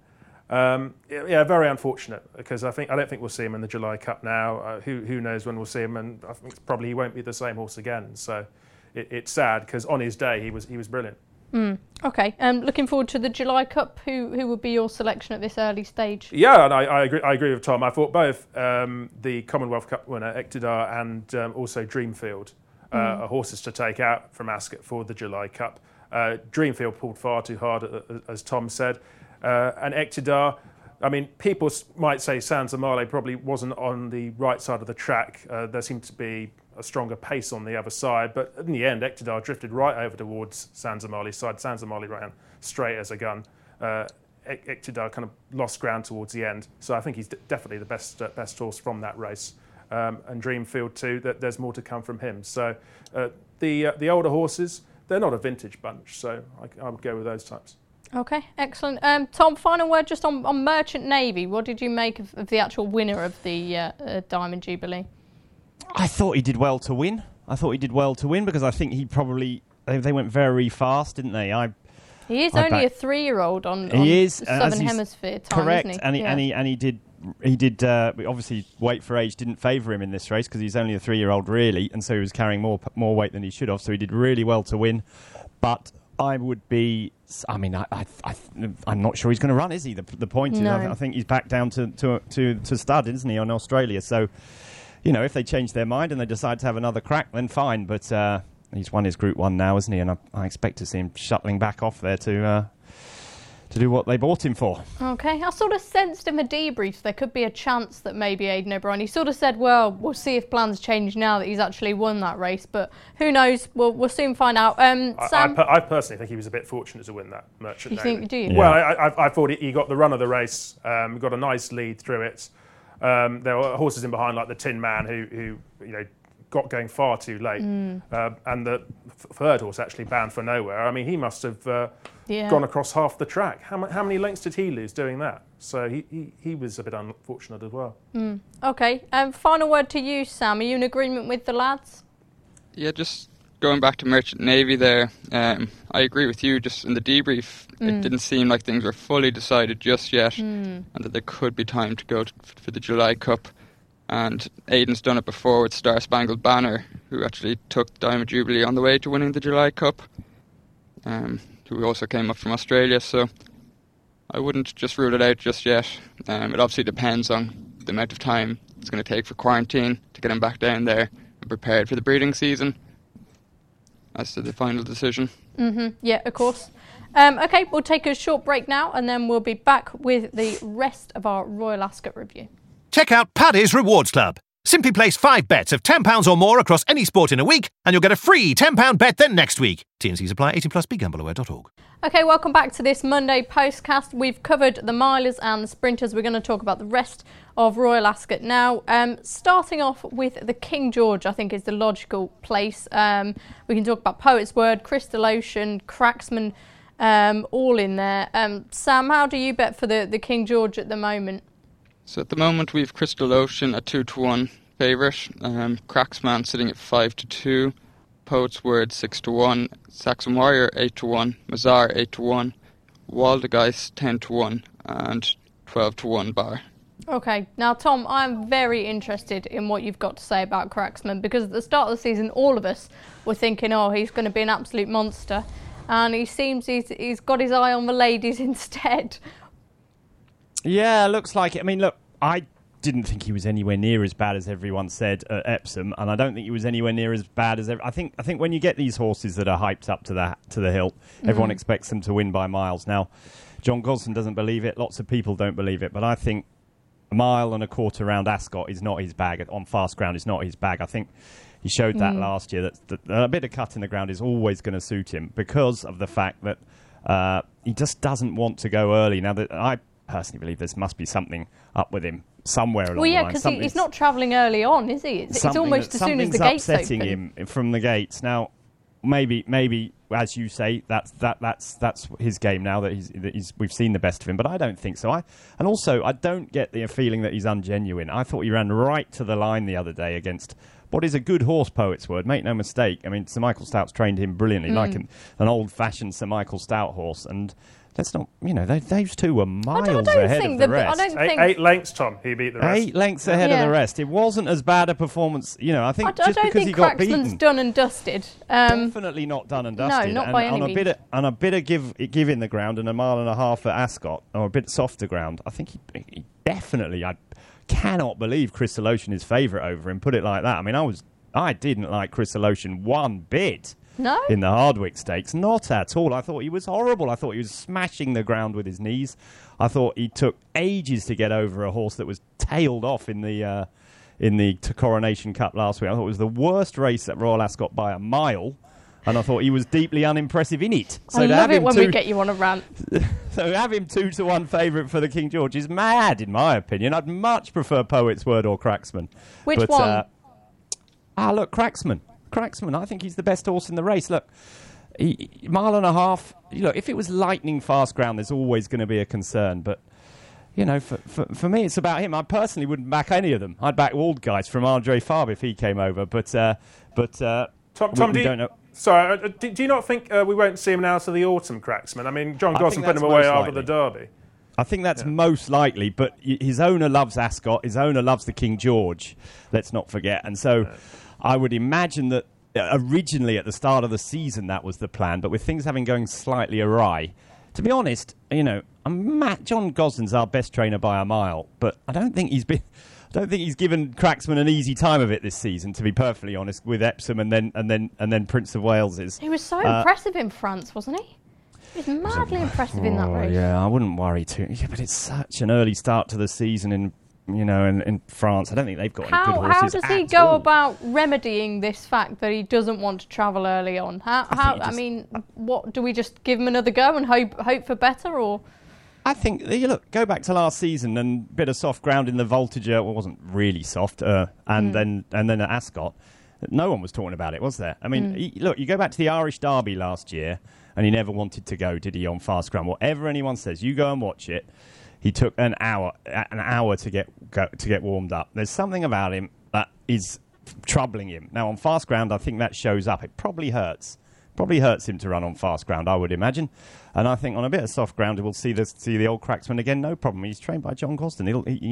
Very unfortunate, because I don't think we'll see him in the July Cup now. Who knows when we'll see him, and I think probably he won't be the same horse again. So it's sad, because on his day he was brilliant. Okay, looking forward to the July Cup. Who would be your selection at this early stage? Yeah, and I agree with Tom. I thought both the Commonwealth Cup winner Ektidar and also Dreamfield are horses to take out from Ascot for the July Cup. Dreamfield pulled far too hard, as Tom said, and Ektidar. I mean, people might say Sands of Mali probably wasn't on the right side of the track. There seemed to be a stronger pace on the other side, but in the end, Ektidar drifted right over towards Sands of Mali's side. Sands of Mali ran straight as a gun. Ektidar kind of lost ground towards the end, so I think he's definitely the best horse from that race. And Dreamfield too. There's more to come from him. So the older horses, they're not a vintage bunch, so I would go with those types. Okay, excellent. Tom, final word just on Merchant Navy. What did you make of the actual winner of the Diamond Jubilee? I thought he did well to win. Because I think they went very fast, didn't they? He is only a 3-year-old on Southern Hemisphere time, correct, isn't he? And he did. Obviously, weight for age didn't favour him in this race, because he's only a 3-year-old, really, and so he was carrying more weight than he should have. So he did really well to win. But I would be. I mean, I'm not sure he's going to run, is he? The point is, I think he's back down to stud, isn't he, on Australia? So if they change their mind and they decide to have another crack, then fine. But he's won his Group 1 now, isn't he? And I expect to see him shuttling back off there to do what they bought him for. Okay, I sort of sensed in the debrief there could be a chance that maybe Aidan O'Brien, he sort of said, well, we'll see if plans change now that he's actually won that race, but who knows, we'll soon find out. Sam? I personally think he was a bit fortunate to win that Merchant Navy. Do you? Yeah. Well, I thought he got the run of the race, got a nice lead through it. There were horses in behind like the Tin Man who got going far too late, and the third horse actually Bound for Nowhere. I mean, he must have gone across half the track. How many lengths did he lose doing that? So he was a bit unfortunate as well. Okay, final word to you, Sam. Are you in agreement with the lads? Yeah, just going back to Merchant Navy there, I agree with you. Just in the debrief, it didn't seem like things were fully decided just yet, and that there could be time to go for the July Cup. And Aidan's done it before with Star Spangled Banner, who actually took Diamond Jubilee on the way to winning the July Cup, who also came up from Australia. So I wouldn't just rule it out just yet. It obviously depends on the amount of time it's going to take for quarantine to get him back down there and prepared for the breeding season as to the final decision. Yeah, of course. Okay, we'll take a short break now and then we'll be back with the rest of our Royal Ascot review. Check out Paddy's Rewards Club. Simply place 5 bets of £10 or more across any sport in a week and you'll get a free £10 bet the next week. T&Cs apply. 18+, begambleaware.org. Okay, welcome back to this Monday postcast. We've covered the milers and the sprinters. We're going to talk about the rest of Royal Ascot now. Starting off with the King George, I think is the logical place. We can talk about Poet's Word, Crystal Ocean, Cracksman, all in there. Sam, how do you bet for the King George at the moment? So at the moment we've Crystal Ocean at 2-1 favourite, Cracksman sitting at 5-2, Poet's Word 6-1, Saxon Warrior 8-1, Mazar 8-1, Waldegeist 10-1 and 12-1 Bar. Okay, now Tom, I'm very interested in what you've got to say about Cracksman, because at the start of the season all of us were thinking, oh, he's going to be an absolute monster, and he seems he's got his eye on the ladies instead. Yeah, looks like it. I mean, look, I didn't think he was anywhere near as bad as everyone said at Epsom, and I don't think he was anywhere near as bad as I think when you get these horses that are hyped up to the hilt, everyone expects them to win by miles. Now, John Gosden doesn't believe it. Lots of people don't believe it, but I think a mile and a quarter around Ascot is not his bag. On fast ground is not his bag. I think he showed that last year, that a bit of cut in the ground is always going to suit him because of the fact that he just doesn't want to go early. Now, I personally believe there must be something up with him somewhere along the line. Well, yeah, because he's not travelling early on, is he? It's almost as soon as the gates open. Something's upsetting him from the gates. Now, maybe as you say, that's his game now that we've seen the best of him. But I don't think so. I don't get the feeling that he's ungenuine. I thought he ran right to the line the other day against what is a good horse, Poet's Word. Make no mistake. I mean, Sir Michael Stout's trained him brilliantly, like an old-fashioned Sir Michael Stout horse, and that's not, those two were miles ahead of the rest. 8 lengths, Tom, he beat the rest. 8 lengths ahead of the rest. It wasn't as bad a performance, I think just because he got beaten. I don't think Cracksman's done and dusted. Definitely not done and dusted. No, not by any means. On a bit of give in the ground and a mile and a half at Ascot, or a bit softer ground, I think he definitely, I cannot believe Crystal Ocean is favourite over him, put it like that. I mean, I didn't like Crystal Ocean one bit. No? In the Hardwicke Stakes, not at all. I thought he was horrible. I thought he was smashing the ground with his knees. I thought he took ages to get over a horse that was tailed off in the Coronation Cup last week. I thought it was the worst race at Royal Ascot by a mile, and I thought he was deeply unimpressive in it. So I love it when we get you on a rant. So to have him 2-1 favourite for the King George is mad, in my opinion. I'd much prefer Poet's Word or Cracksman. Which one? Look, Cracksman. I think he's the best horse in the race. Look, mile and a half. Look, if it was lightning fast ground, there's always going to be a concern. But for me, it's about him. I personally wouldn't back any of them. I'd back Waldegeist from Andre Fabre if he came over. But Tom, we don't know. Sorry, do you not think we won't see him now to the autumn, Cracksman? I mean, John Gosden put him away after the Derby. I think that's most likely, but his owner loves Ascot. His owner loves the King George. Let's not forget, and so. I would imagine that originally at the start of the season that was the plan, but with things having going slightly awry, to be honest, John Gosden's our best trainer by a mile, but I don't think he's been don't think he's given Cracksman an easy time of it this season, to be perfectly honest, with Epsom and then Prince of Wales's. He was so impressive in France, wasn't he? He was madly impressive in that race. Yeah, I wouldn't worry too. Yeah, but it's such an early start to the season in France. I don't think they've got any good horses. How does he go about remedying this fact that he doesn't want to travel early on? What do we just give him another go and hope for better, or? I think, go back to last season and bit of soft ground in the Voltigeur. Well, it wasn't really soft, and then at Ascot. No one was talking about it, was there? I mean, you go back to the Irish Derby last year, and he never wanted to go, did he, on fast ground? Whatever anyone says, you go and watch it. He took an hour to get warmed up. There's something about him that is troubling him. Now, on fast ground, I think that shows up. It probably hurts. Probably hurts him to run on fast ground, I would imagine. And I think on a bit of soft ground, we'll see the old Cracksman again, no problem. He's trained by John Gosden.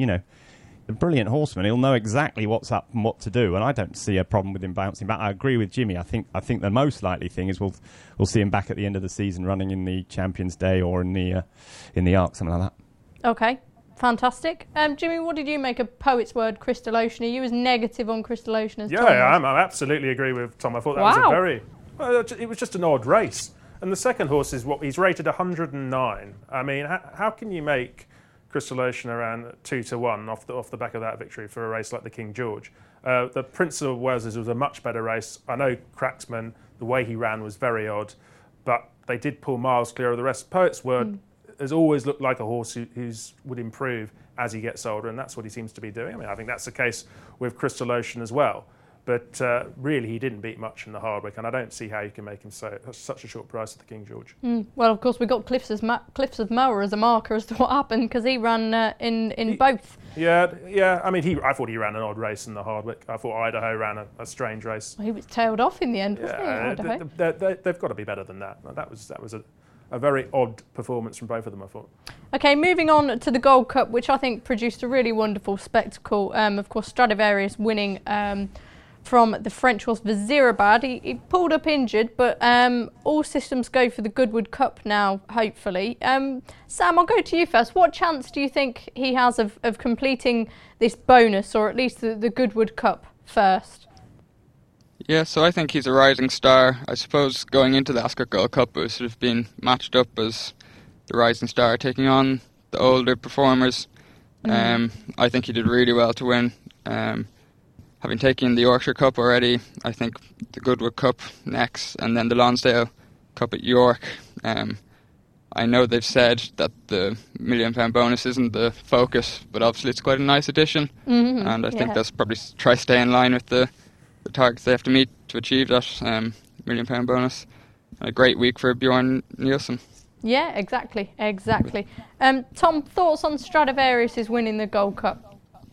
A brilliant horseman. He'll know exactly what's up and what to do, and I don't see a problem with him bouncing back. I agree with Jimmy. I think the most likely thing is we'll see him back at the end of the season running in the Champions Day or in the Arc, something like that. Okay, fantastic. Jimmy, what did you make of Poet's Word, Crystal Ocean? Are you as negative on Crystal Ocean as Tom? Yeah, I absolutely agree with Tom. I thought that was it was just an odd race. And the second horse is he's rated 109. I mean, how can you make Crystal Ocean around 2-1 off the back of that victory for a race like the King George? The Prince of Wales's was a much better race. I know Cracksman, the way he ran was very odd, but they did pull miles clear of the rest. Poet's Word has always looked like a horse who would improve as he gets older, and that's what he seems to be doing. I mean, I think that's the case with Crystal Ocean as well. But really, he didn't beat much in the Hardwick, and I don't see how you can make him such a short price at the King George. Well, of course, we got Cliffs of Moher as a marker as to what happened, because he ran in both. Yeah. I mean, I thought he ran an odd race in the Hardwick. I thought Idaho ran a strange race. Well, he was tailed off in the end, wasn't he, Idaho? They've got to be better than that. That was a very odd performance from both of them, I thought. Okay, moving on to the Gold Cup, which I think produced a really wonderful spectacle. Of course, Stradivarius winning from the French horse Vizirabad. He pulled up injured, but all systems go for the Goodwood Cup now, hopefully. Sam, I'll go to you first. What chance do you think he has of completing this bonus, or at least the Goodwood Cup first? Yeah, so I think he's a rising star. I suppose going into the Ascot Gold Cup, it was sort of being matched up as the rising star taking on the older performers. I think he did really well to win. Having taken the Yorkshire Cup already, I think the Goodwood Cup next, and then the Lonsdale Cup at York. I know they've said that the £1 million bonus isn't the focus, but obviously it's quite a nice addition, and I think that's probably try to stay in line with the targets they have to meet to achieve that £1 million bonus. And a great week for Bjorn Nielsen. Yeah, exactly. Tom, thoughts on Stradivarius winning the Gold Cup?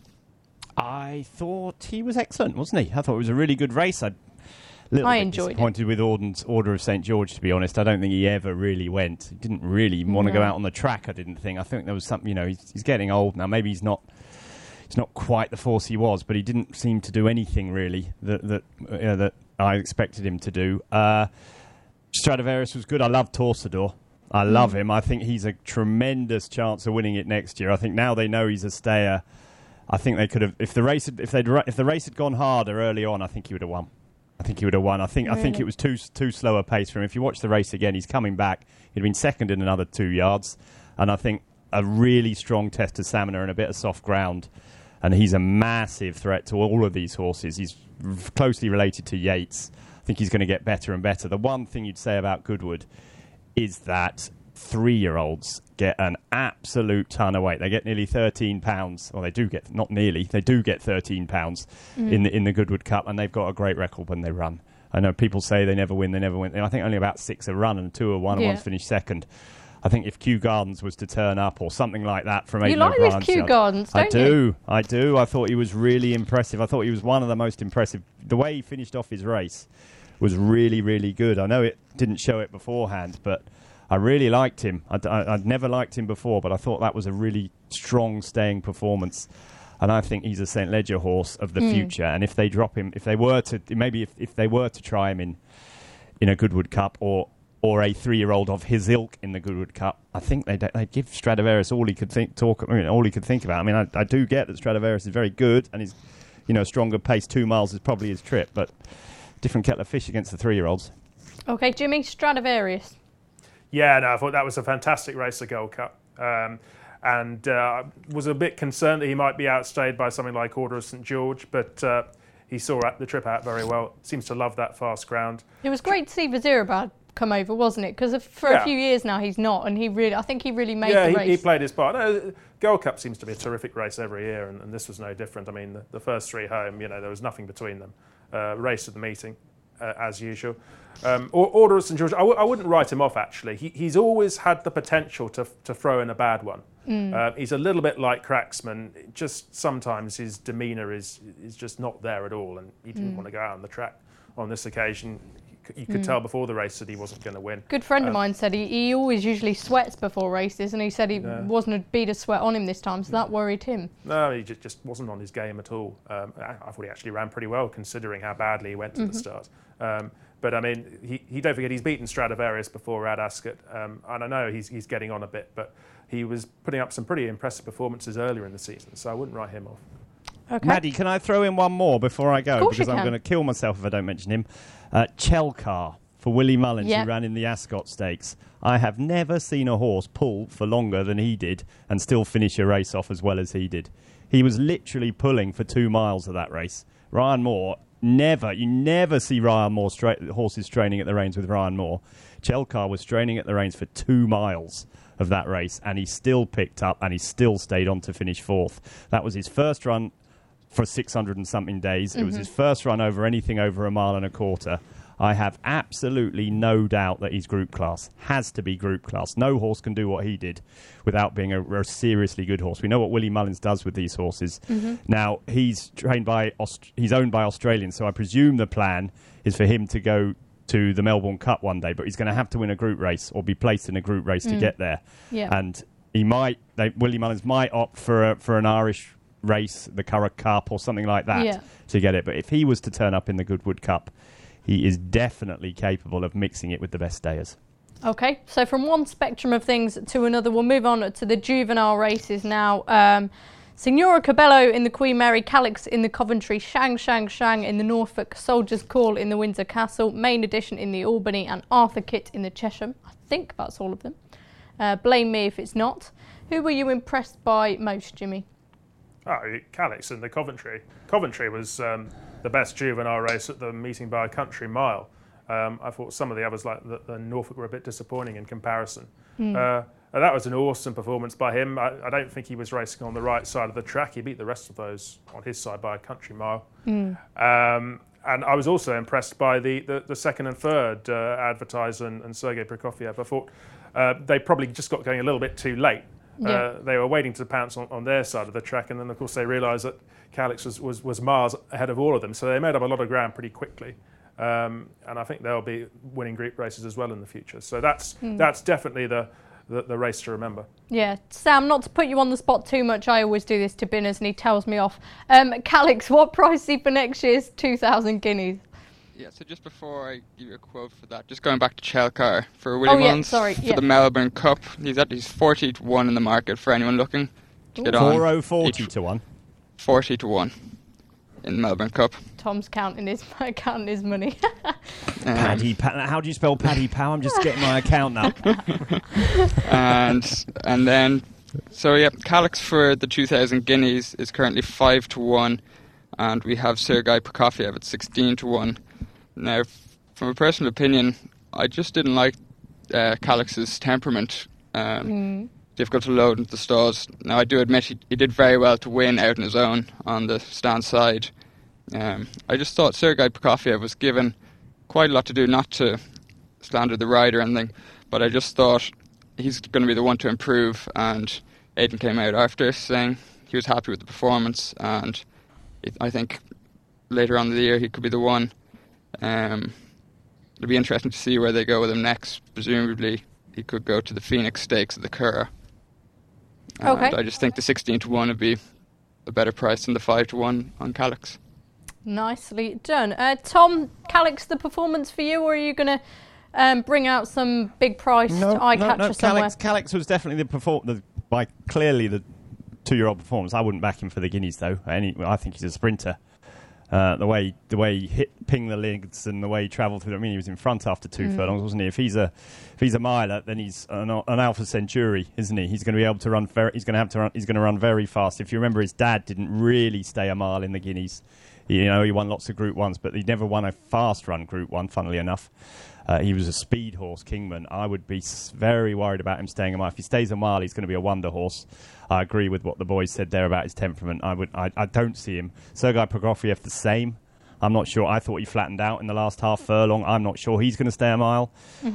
I thought he was excellent, wasn't he? I thought it was a really good race. I enjoyed disappointed with Auden's Order of St. George, to be honest. I don't think he ever really went. He didn't really want to go out on the track, I didn't think. I think there was something, he's getting old now. Maybe he's not quite the force he was, but he didn't seem to do anything really that I expected him to do. Stradivarius was good. I love Torcedor. I love him. I think he's a tremendous chance of winning it next year. I think now they know he's a stayer. I think they could have, if the race had gone harder early on, I think he would have won. I think it was too slow a pace for him. If you watch the race again, he's coming back. He'd been second in another 2 yards, and I think a really strong test of stamina and a bit of soft ground. And he's a massive threat to all of these horses. He's closely related to Yates. I think he's going to get better and better. The one thing you'd say about Goodwood is that 3-year-olds get an absolute ton of weight. They get nearly 13 pounds. Well, they do get, not nearly, they do get 13 pounds in the Goodwood Cup, and they've got a great record when they run. I know people say they never win. I think only about 6 have run, and 2 have won, and one's finished second. I think if Kew Gardens was to turn up or something like that from Aidan O'Brien... You like this Kew Gardens, don't you? I do. I thought he was really impressive. I thought he was one of the most impressive. The way he finished off his race was really, really good. I know it didn't show it beforehand, but I really liked him. I'd never liked him before, but I thought that was a really strong, staying performance. And I think he's a St. Leger horse of the future. And if they drop him, if they were to try him in a Goodwood Cup or or a 3-year-old of his ilk in the Goodwood Cup, I think they'd give Stradivarius all he could think about. I mean, I do get that Stradivarius is very good and is, stronger pace. 2 miles is probably his trip, but different kettle of fish against the 3-year-olds. Okay, Jimmy, Stradivarius. Yeah, no, I thought that was a fantastic race, the Gold Cup. And was a bit concerned that he might be outstayed by something like Order of St George, but he saw the trip out very well. Seems to love that fast ground. It was great to see Vazirabad come over, wasn't it? Because for a few years now he's not, and I think he really made the race. He played his part. Gold Cup seems to be a terrific race every year, and this was no different. I mean, the first 3 home, there was nothing between them. Race of the meeting, as usual. Order of St George, I wouldn't write him off, actually. He's always had the potential to throw in a bad one. He's a little bit like Cracksman. Just sometimes his demeanour is just not there at all, and he didn't want to go out on the track on this occasion. You could tell before the race that he wasn't going to win. Good friend of mine said he always usually sweats before races, and he said he wasn't a bead of sweat on him this time, so that worried him. No, he just wasn't on his game at all. I thought he actually ran pretty well considering how badly he went to the start. But I mean, he don't forget he's beaten Stradivarius before at Ascot, and I know he's getting on a bit, but he was putting up some pretty impressive performances earlier in the season, so I wouldn't write him off. Okay. Maddie, can I throw in one more before I go? Because I'm going to kill myself if I don't mention him. Chelcar for Willie Mullins, who ran in the Ascot Stakes. I have never seen a horse pull for longer than he did and still finish a race off as well as he did. He was literally pulling for 2 miles of that race. Ryan Moore, you never see Ryan Moore horses training at the reins with Ryan Moore. Chelcar was training at the reins for 2 miles of that race, and he still picked up and he still stayed on to finish 4th. That was his first run for 600 and something days. It was his first run over anything over 1.25 miles. I have absolutely no doubt that he's group class. Has to be group class. No horse can do what he did without being a seriously good horse. We know what Willie Mullins does with these horses. Now, he's owned by Australians, so I presume the plan is for him to go to the Melbourne Cup one day, but he's going to have to win a group race or be placed in a group race to get there. Yeah. And Willie Mullins might opt for an Irish race, the Curragh Cup or something like that to get it. But if he was to turn up in the Goodwood Cup, he is definitely capable of mixing it with the best stayers. Okay, so from one spectrum of things to another, we'll move on to the juvenile races now. Signora Cabello in the Queen Mary, Calix in the Coventry, Shang Shang Shang in the Norfolk, Soldier's Call in the Windsor Castle, Main Edition in the Albany, and Arthur Kitt in the Chesham. I think that's all of them. Blame me if it's not. Who were you impressed by most, Jimmy? Calix in the Coventry. Coventry was the best juvenile race at the Meeting by a Country Mile. I thought some of the others, like the Norfolk, were a bit disappointing in comparison. That was an awesome performance by him. I don't think he was racing on the right side of the track. He beat the rest of those on his side by a country mile. And I was also impressed by the second and third, Advertise and Sergei Prokofiev. I thought they probably just got going a little bit too late. They were waiting to pounce on their side of the track, and then of course they realised that Calix was miles ahead of all of them, so they made up a lot of ground pretty quickly. And I think they'll be winning group races as well in the future. So that's definitely the race to remember. Yeah, Sam, not to put you on the spot too much, I always do this to Binners and he tells me off. Calix, what price is he for next year's 2,000 guineas? Yeah, so just before I give you a quote for that, just going back to Chelcar for Willie Mullins for the Melbourne Cup. He's 40 to 1 in the market for anyone looking to get on. 40 to 1? 40 to 1 in the Melbourne Cup. Tom's counting his money. How do you spell Paddy Power? I'm just getting my account now. and then, Calix for the 2,000 guineas is currently 5 to 1, and we have Sergei Prokofiev at 16 to 1. Now, from a personal opinion, I just didn't like Calix's temperament. Difficult to load into the stalls. Now, I do admit he did very well to win out on his own on the stand side. I just thought Sergei Prokofiev was given quite a lot to do, not to slander the rider or anything, but I just thought he's going to be the one to improve, and Aidan came out after saying he was happy with the performance, and I think later on in the year he could be the one. It'll be interesting to see where they go with him next. Presumably he could go to the Phoenix Stakes at the Curragh. And I just think the 16 to 1 would be a better price than the 5 to 1 on Calix. Nicely done. Tom, Calix, the performance for you, or are you going to bring out some big priced eye catcher somewhere? Calix was definitely clearly the 2-year-old performance. I wouldn't back him for the Guineas though. I think he's a sprinter. The way he pinged the legs and the way he travelled through. I mean, he was in front after 2 furlongs, wasn't he? If he's a miler, then he's an Alpha Centauri, isn't he? He's going to be able to run. He's going to run very fast. If you remember, his dad didn't really stay a mile in the Guineas. He won lots of Group 1s, but he never won a fast run Group 1. Funnily enough, he was a speed horse, Kingman. I would be very worried about him staying a mile. If he stays a mile, he's going to be a wonder horse. I agree with what the boys said there about his temperament. I don't see him. Sergei Prokofiev the same. I'm not sure. I thought he flattened out in the last half furlong. I'm not sure he's going to stay a mile.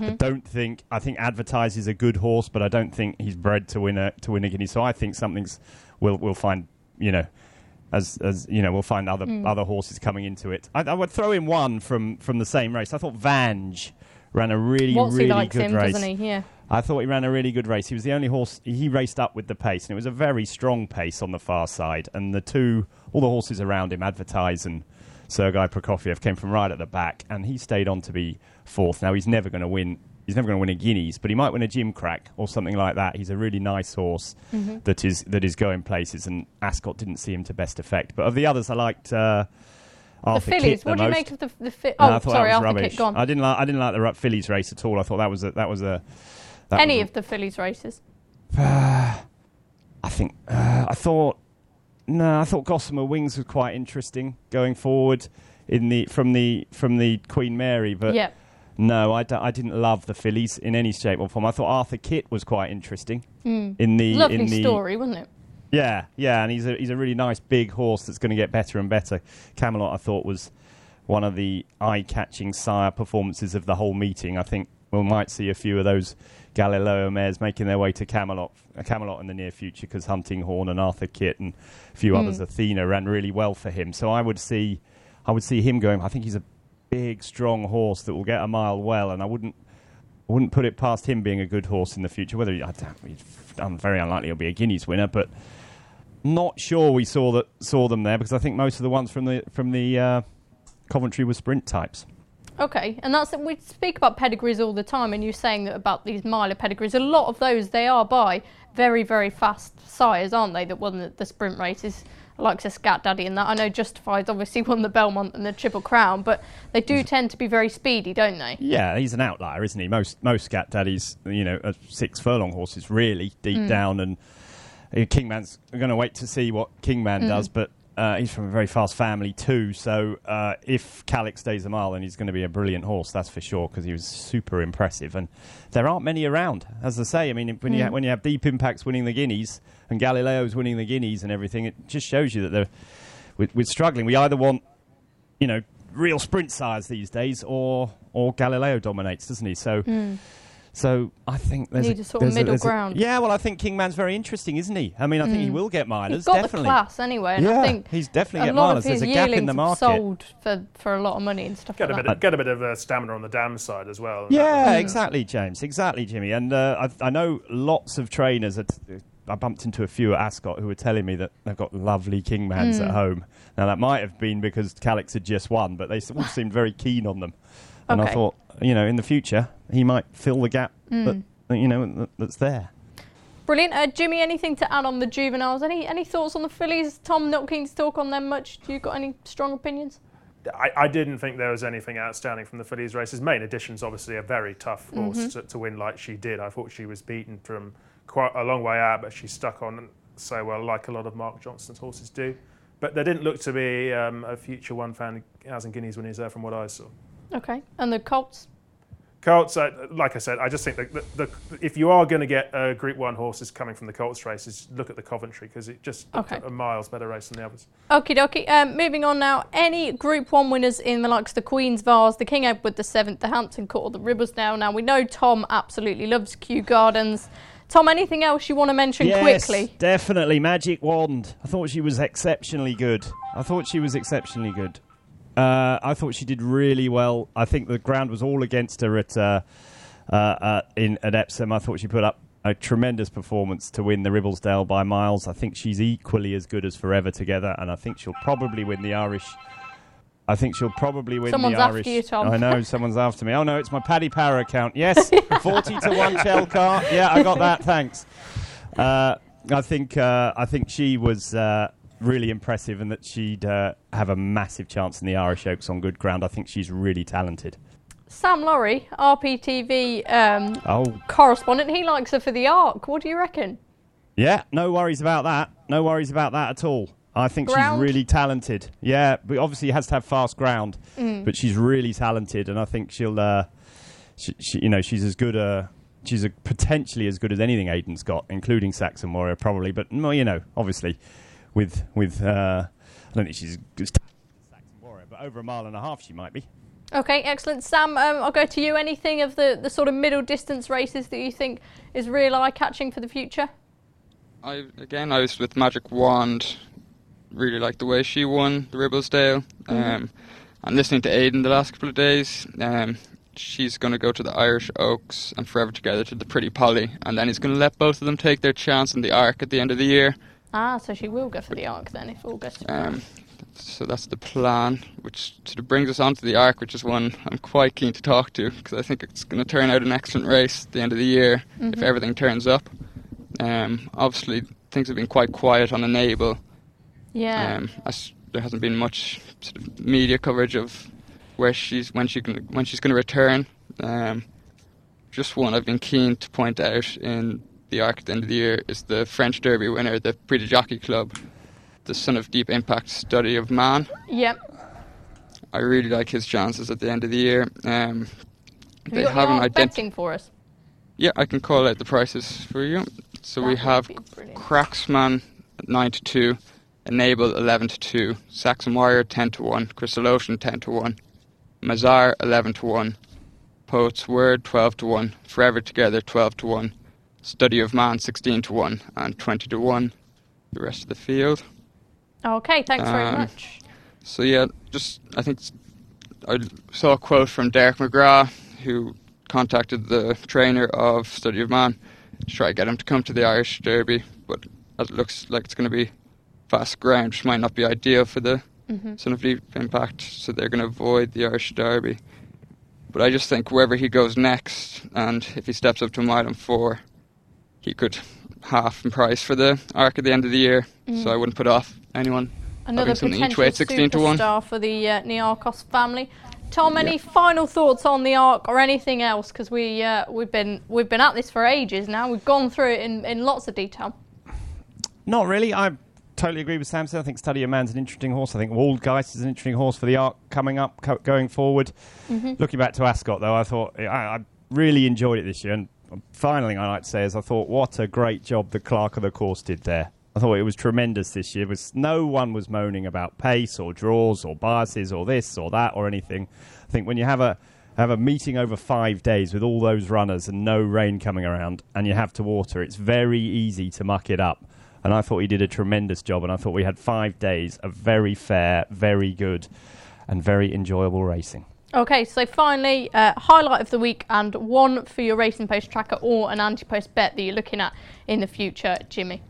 I think Advertise is a good horse, but I don't think he's bred to win a Guinea. So I think we'll find, we'll find other horses coming into it. I would throw in one from the same race. I thought Vange ran a really good race. Doesn't he? Yeah. I thought he ran a really good race. He was the only horse. He raced up with the pace, and it was a very strong pace on the far side. And all the horses around him, Advertise and Sergei Prokofiev, came from right at the back, and he stayed on to be 4th. Now he's never going to win. He's never going to win a Guineas, but he might win a Gimcrack or something like that. He's a really nice horse that is going places, and Ascot didn't see him to best effect. But of the others, I liked Arthur the Fillies. Kitt what do you most. make of the Fillies? Oh, sorry, Arthur rubbish. Kitt gone. I didn't like the Fillies race at all. I thought that was a Any of the Fillies races? I thought Gossamer Wings was quite interesting going forward from the Queen Mary, but no, I didn't love the Fillies in any shape or form. I thought Arthur Kitt was quite interesting. Lovely story, wasn't it? Yeah, and he's a really nice big horse that's going to get better and better. Camelot, I thought, was one of the eye-catching sire performances of the whole meeting. I think we might see a few of those Galileo mares making their way to Camelot in the near future, because Huntinghorn and Arthur Kitt and a few others, Athena, ran really well for him. So I would see him going. I think he's a big, strong horse that will get a mile well, and I wouldn't put it past him being a good horse in the future. I'm very unlikely he'll be a Guineas winner, but not sure we saw them there, because I think most of the ones from the Coventry were sprint types. Okay, and we speak about pedigrees all the time, and you're saying that about these miler pedigrees. A lot of those, they are by very, very fast sires, aren't they, that won the sprint races, like Scat Daddy and that. I know Justified's obviously won the Belmont and the Triple Crown, but they do tend to be very speedy, don't they? Yeah, he's an outlier, isn't he? Most Scat Daddies, are 6 furlong horses, really, deep down, and Kingman's going to wait to see what Kingman does, but he's from a very fast family too, so if Calix stays a mile, then he's going to be a brilliant horse, that's for sure, because he was super impressive, and there aren't many around. As I say, I mean, when you have Deep Impacts winning the Guineas and Galileo's winning the Guineas and everything, it just shows you that we're struggling. We either want real sprint sires these days, or Galileo dominates, doesn't he? So I think there's a sort of middle ground. I think Kingman's very interesting, isn't he? I mean, I think he will get milers. He's got definitely the class anyway, and I think he's definitely a get lot milers. of his There's a gap in the market. Sold for a lot of money and stuff like that. Get a bit of stamina on the dam side as well. Yeah, exactly, James. Exactly, Jimmy. And I know lots of trainers. I bumped into a few at Ascot who were telling me that they've got lovely Kingmans at home. Now, that might have been because Calix had just won, but they all seemed very keen on them. And I thought, in the future, he might fill the gap that's there. Brilliant. Jimmy, anything to add on the juveniles? Any thoughts on the fillies? Tom, not keen to talk on them much. Do you got any strong opinions? I didn't think there was anything outstanding from the fillies races. Main Edition's obviously a very tough horse to win like she did. I thought she was beaten from quite a long way out, but she stuck on so well, like a lot of Mark Johnston's horses do. But there didn't look to be a future 1,000 Guineas winners there from what I saw. Okay. And the Colts? Colts, like I said, I just think that if you are going to get Group 1 horses coming from the Colts races, look at the Coventry, because it just looked a miles better race than the others. Okie dokie. Moving on now. Any Group 1 winners in the likes of the Queen's Vase, the King Edward VII, the Hampton Court, or the Ribblesdale? Now, we know Tom absolutely loves Kew Gardens. Tom, anything else you want to mention quickly? Yes, definitely. Magic Wand. I thought she was exceptionally good. I thought she did really well. I think the ground was all against her at Epsom. I thought she put up a tremendous performance to win the Ribblesdale by miles. I think she's equally as good as Forever Together, and I think she'll probably win the Irish I think she'll probably win Someone's the Irish. after you, Tom. I know, someone's after me. Oh, no, it's my Paddy Power account. Yes, 40 to 1 Chelcar. Yeah, I got that, thanks. I think she was really impressive and that she'd have a massive chance in the Irish Oaks on good ground. I think she's really talented. Sam Laurie, RPTV correspondent, he likes her for the Arc. What do you reckon? Yeah, no worries about that. No worries about that at all. I think Ground? she's really talented. Yeah, but obviously has to have fast ground. But she's really talented, and I think she'll. She's as good she's potentially as good as anything Aiden's got, including Saxon Warrior probably. But obviously, with I don't think she's as good as Saxon Warrior, but over a mile and a half she might be. Okay, excellent. Sam, I'll go to you. Anything of the sort of middle distance races that you think is real eye-catching for the future? I was with Magic Wand. Really liked the way she won the Ribblesdale. And listening to Aiden the last couple of days, she's going to go to the Irish Oaks and Forever Together to the Pretty Polly, and then he's going to let both of them take their chance in the Arc at the end of the year. Ah, so she will go for the Arc then, if all goes to plan. So that's the plan, which sort of brings us on to the Arc, which is one I'm quite keen to talk to, because I think it's going to turn out an excellent race at the end of the year if everything turns up. Obviously, things have been quite quiet on Enable. Yeah. There hasn't been much sort of media coverage of when she's going to return. Just one I've been keen to point out in the Arc at the end of the year is the French Derby winner, the Prix de Jockey Club, the son of Deep Impact Study of Man. Yep. I really like his chances at the end of the year. Have you got your betting for us? Yeah, I can call out the prices for you. So That we would have be brilliant. Cracksman at 9 to 2, Enable 11 to 2, Saxon Warrior 10 to 1, Crystal Ocean 10 to 1, Mazar 11 to 1, Poet's Word 12 to 1, Forever Together 12 to 1, Study of Man 16 to 1, and 20 to 1 the rest of the field. Okay, thanks very much. So yeah, I think I saw a quote from Derek McGrath, who contacted the trainer of Study of Man to try to get him to come to the Irish Derby, but as it looks like it's going to be fast ground, which might not be ideal for the Son of Deep Impact, so they're going to avoid the Irish Derby. But I just think wherever he goes next, and if he steps up to a mile and 4, he could half in price for the Arc at the end of the year, so I wouldn't put off anyone. Another something each potential way at 16 to 1. superstar for the Niarchos family. Tom, any final thoughts on the Arc or anything else? Because we've been at this for ages now. We've gone through it in lots of detail. Not really. I totally agree with Samson. I think Study of Man's an interesting horse. I think Waldgeist is an interesting horse for the Arc coming up, going forward. Looking back to Ascot, though, I thought I really enjoyed it this year. And finally, I like to say, is I thought what a great job the clerk of the course did there. I thought it was tremendous this year. No one was moaning about pace or draws or biases or this or that or anything. I think when you have a meeting over 5 days with all those runners and no rain coming around and you have to water, it's very easy to muck it up. And I thought he did a tremendous job, and I thought we had 5 days of very fair, very good and very enjoyable racing. Okay, so finally, highlight of the week and one for your Racing Post tracker or an anti-post bet that you're looking at in the future, Jimmy.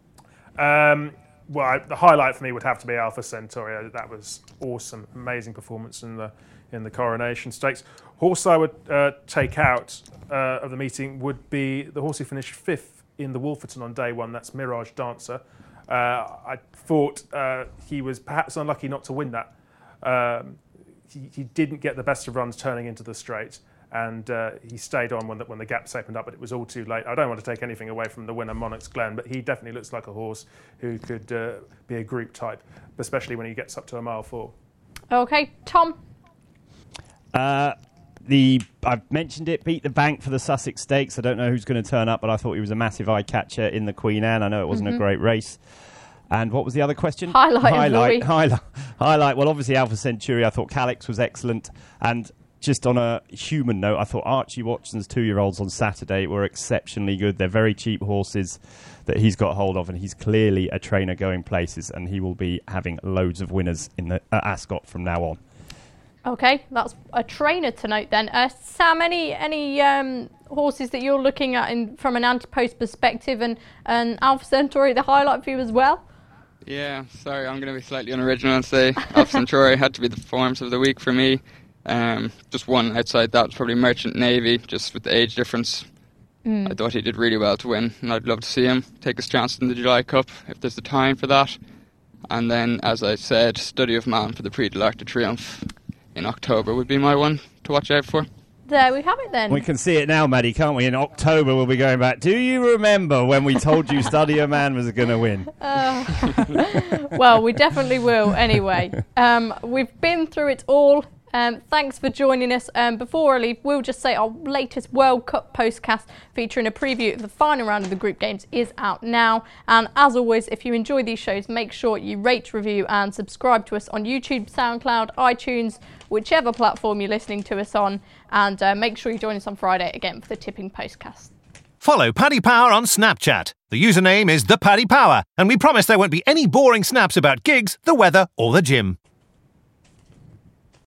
Well, the highlight for me would have to be Alpha Centauri. That was awesome, amazing performance in the Coronation Stakes. Horse I would take out of the meeting would be the horse who finished 5th in the Wolferton on day 1. That's Mirage Dancer. I thought he was perhaps unlucky not to win that. He didn't get the best of runs turning into the straight, and he stayed on when the gaps opened up, but it was all too late. I don't want to take anything away from the winner, Monarch's Glen, but he definitely looks like a horse who could be a group type, especially when he gets up to a mile 4. Okay, Tom? I've mentioned it, Beat the Bank for the Sussex Stakes. I don't know who's going to turn up, but I thought he was a massive eye catcher in the Queen Anne. I know it wasn't a great race. And what was the other question? Highlight. Well, obviously Alpha Centauri. I thought Calix was excellent. And just on a human note, I thought Archie Watson's 2-year-olds on Saturday were exceptionally good. They're very cheap horses that he's got hold of, and he's clearly a trainer going places, and he will be having loads of winners in the Ascot from now on. Okay, that's a trainer to note then. Sam, any horses that you're looking at from an anti-post perspective, and Alpha Centauri, the highlight for you as well? Yeah, sorry, I'm going to be slightly unoriginal and say Alpha Centauri had to be the performance of the week for me. Just one outside that was probably Merchant Navy, just with the age difference. I thought he did really well to win, and I'd love to see him take his chances in the July Cup if there's the time for that. And then, as I said, Study of Man for the Prix de l'Arc de Triomphe in October would be my one to watch out for. There we have it then. We can see it now, Maddie, can't we? In October we'll be going back. Do you remember when we told you Study of Man was going to win? Well, we definitely will anyway. We've been through it all. Thanks for joining us. Before I leave, we'll just say our latest World Cup postcast featuring a preview of the final round of the group games is out now. And as always, if you enjoy these shows, make sure you rate, review and subscribe to us on YouTube, SoundCloud, iTunes, whichever platform you're listening to us on. And make sure you join us on Friday again for the Tipping Postcast. Follow Paddy Power on Snapchat. The username is ThePaddyPower, and we promise there won't be any boring snaps about gigs, the weather or the gym.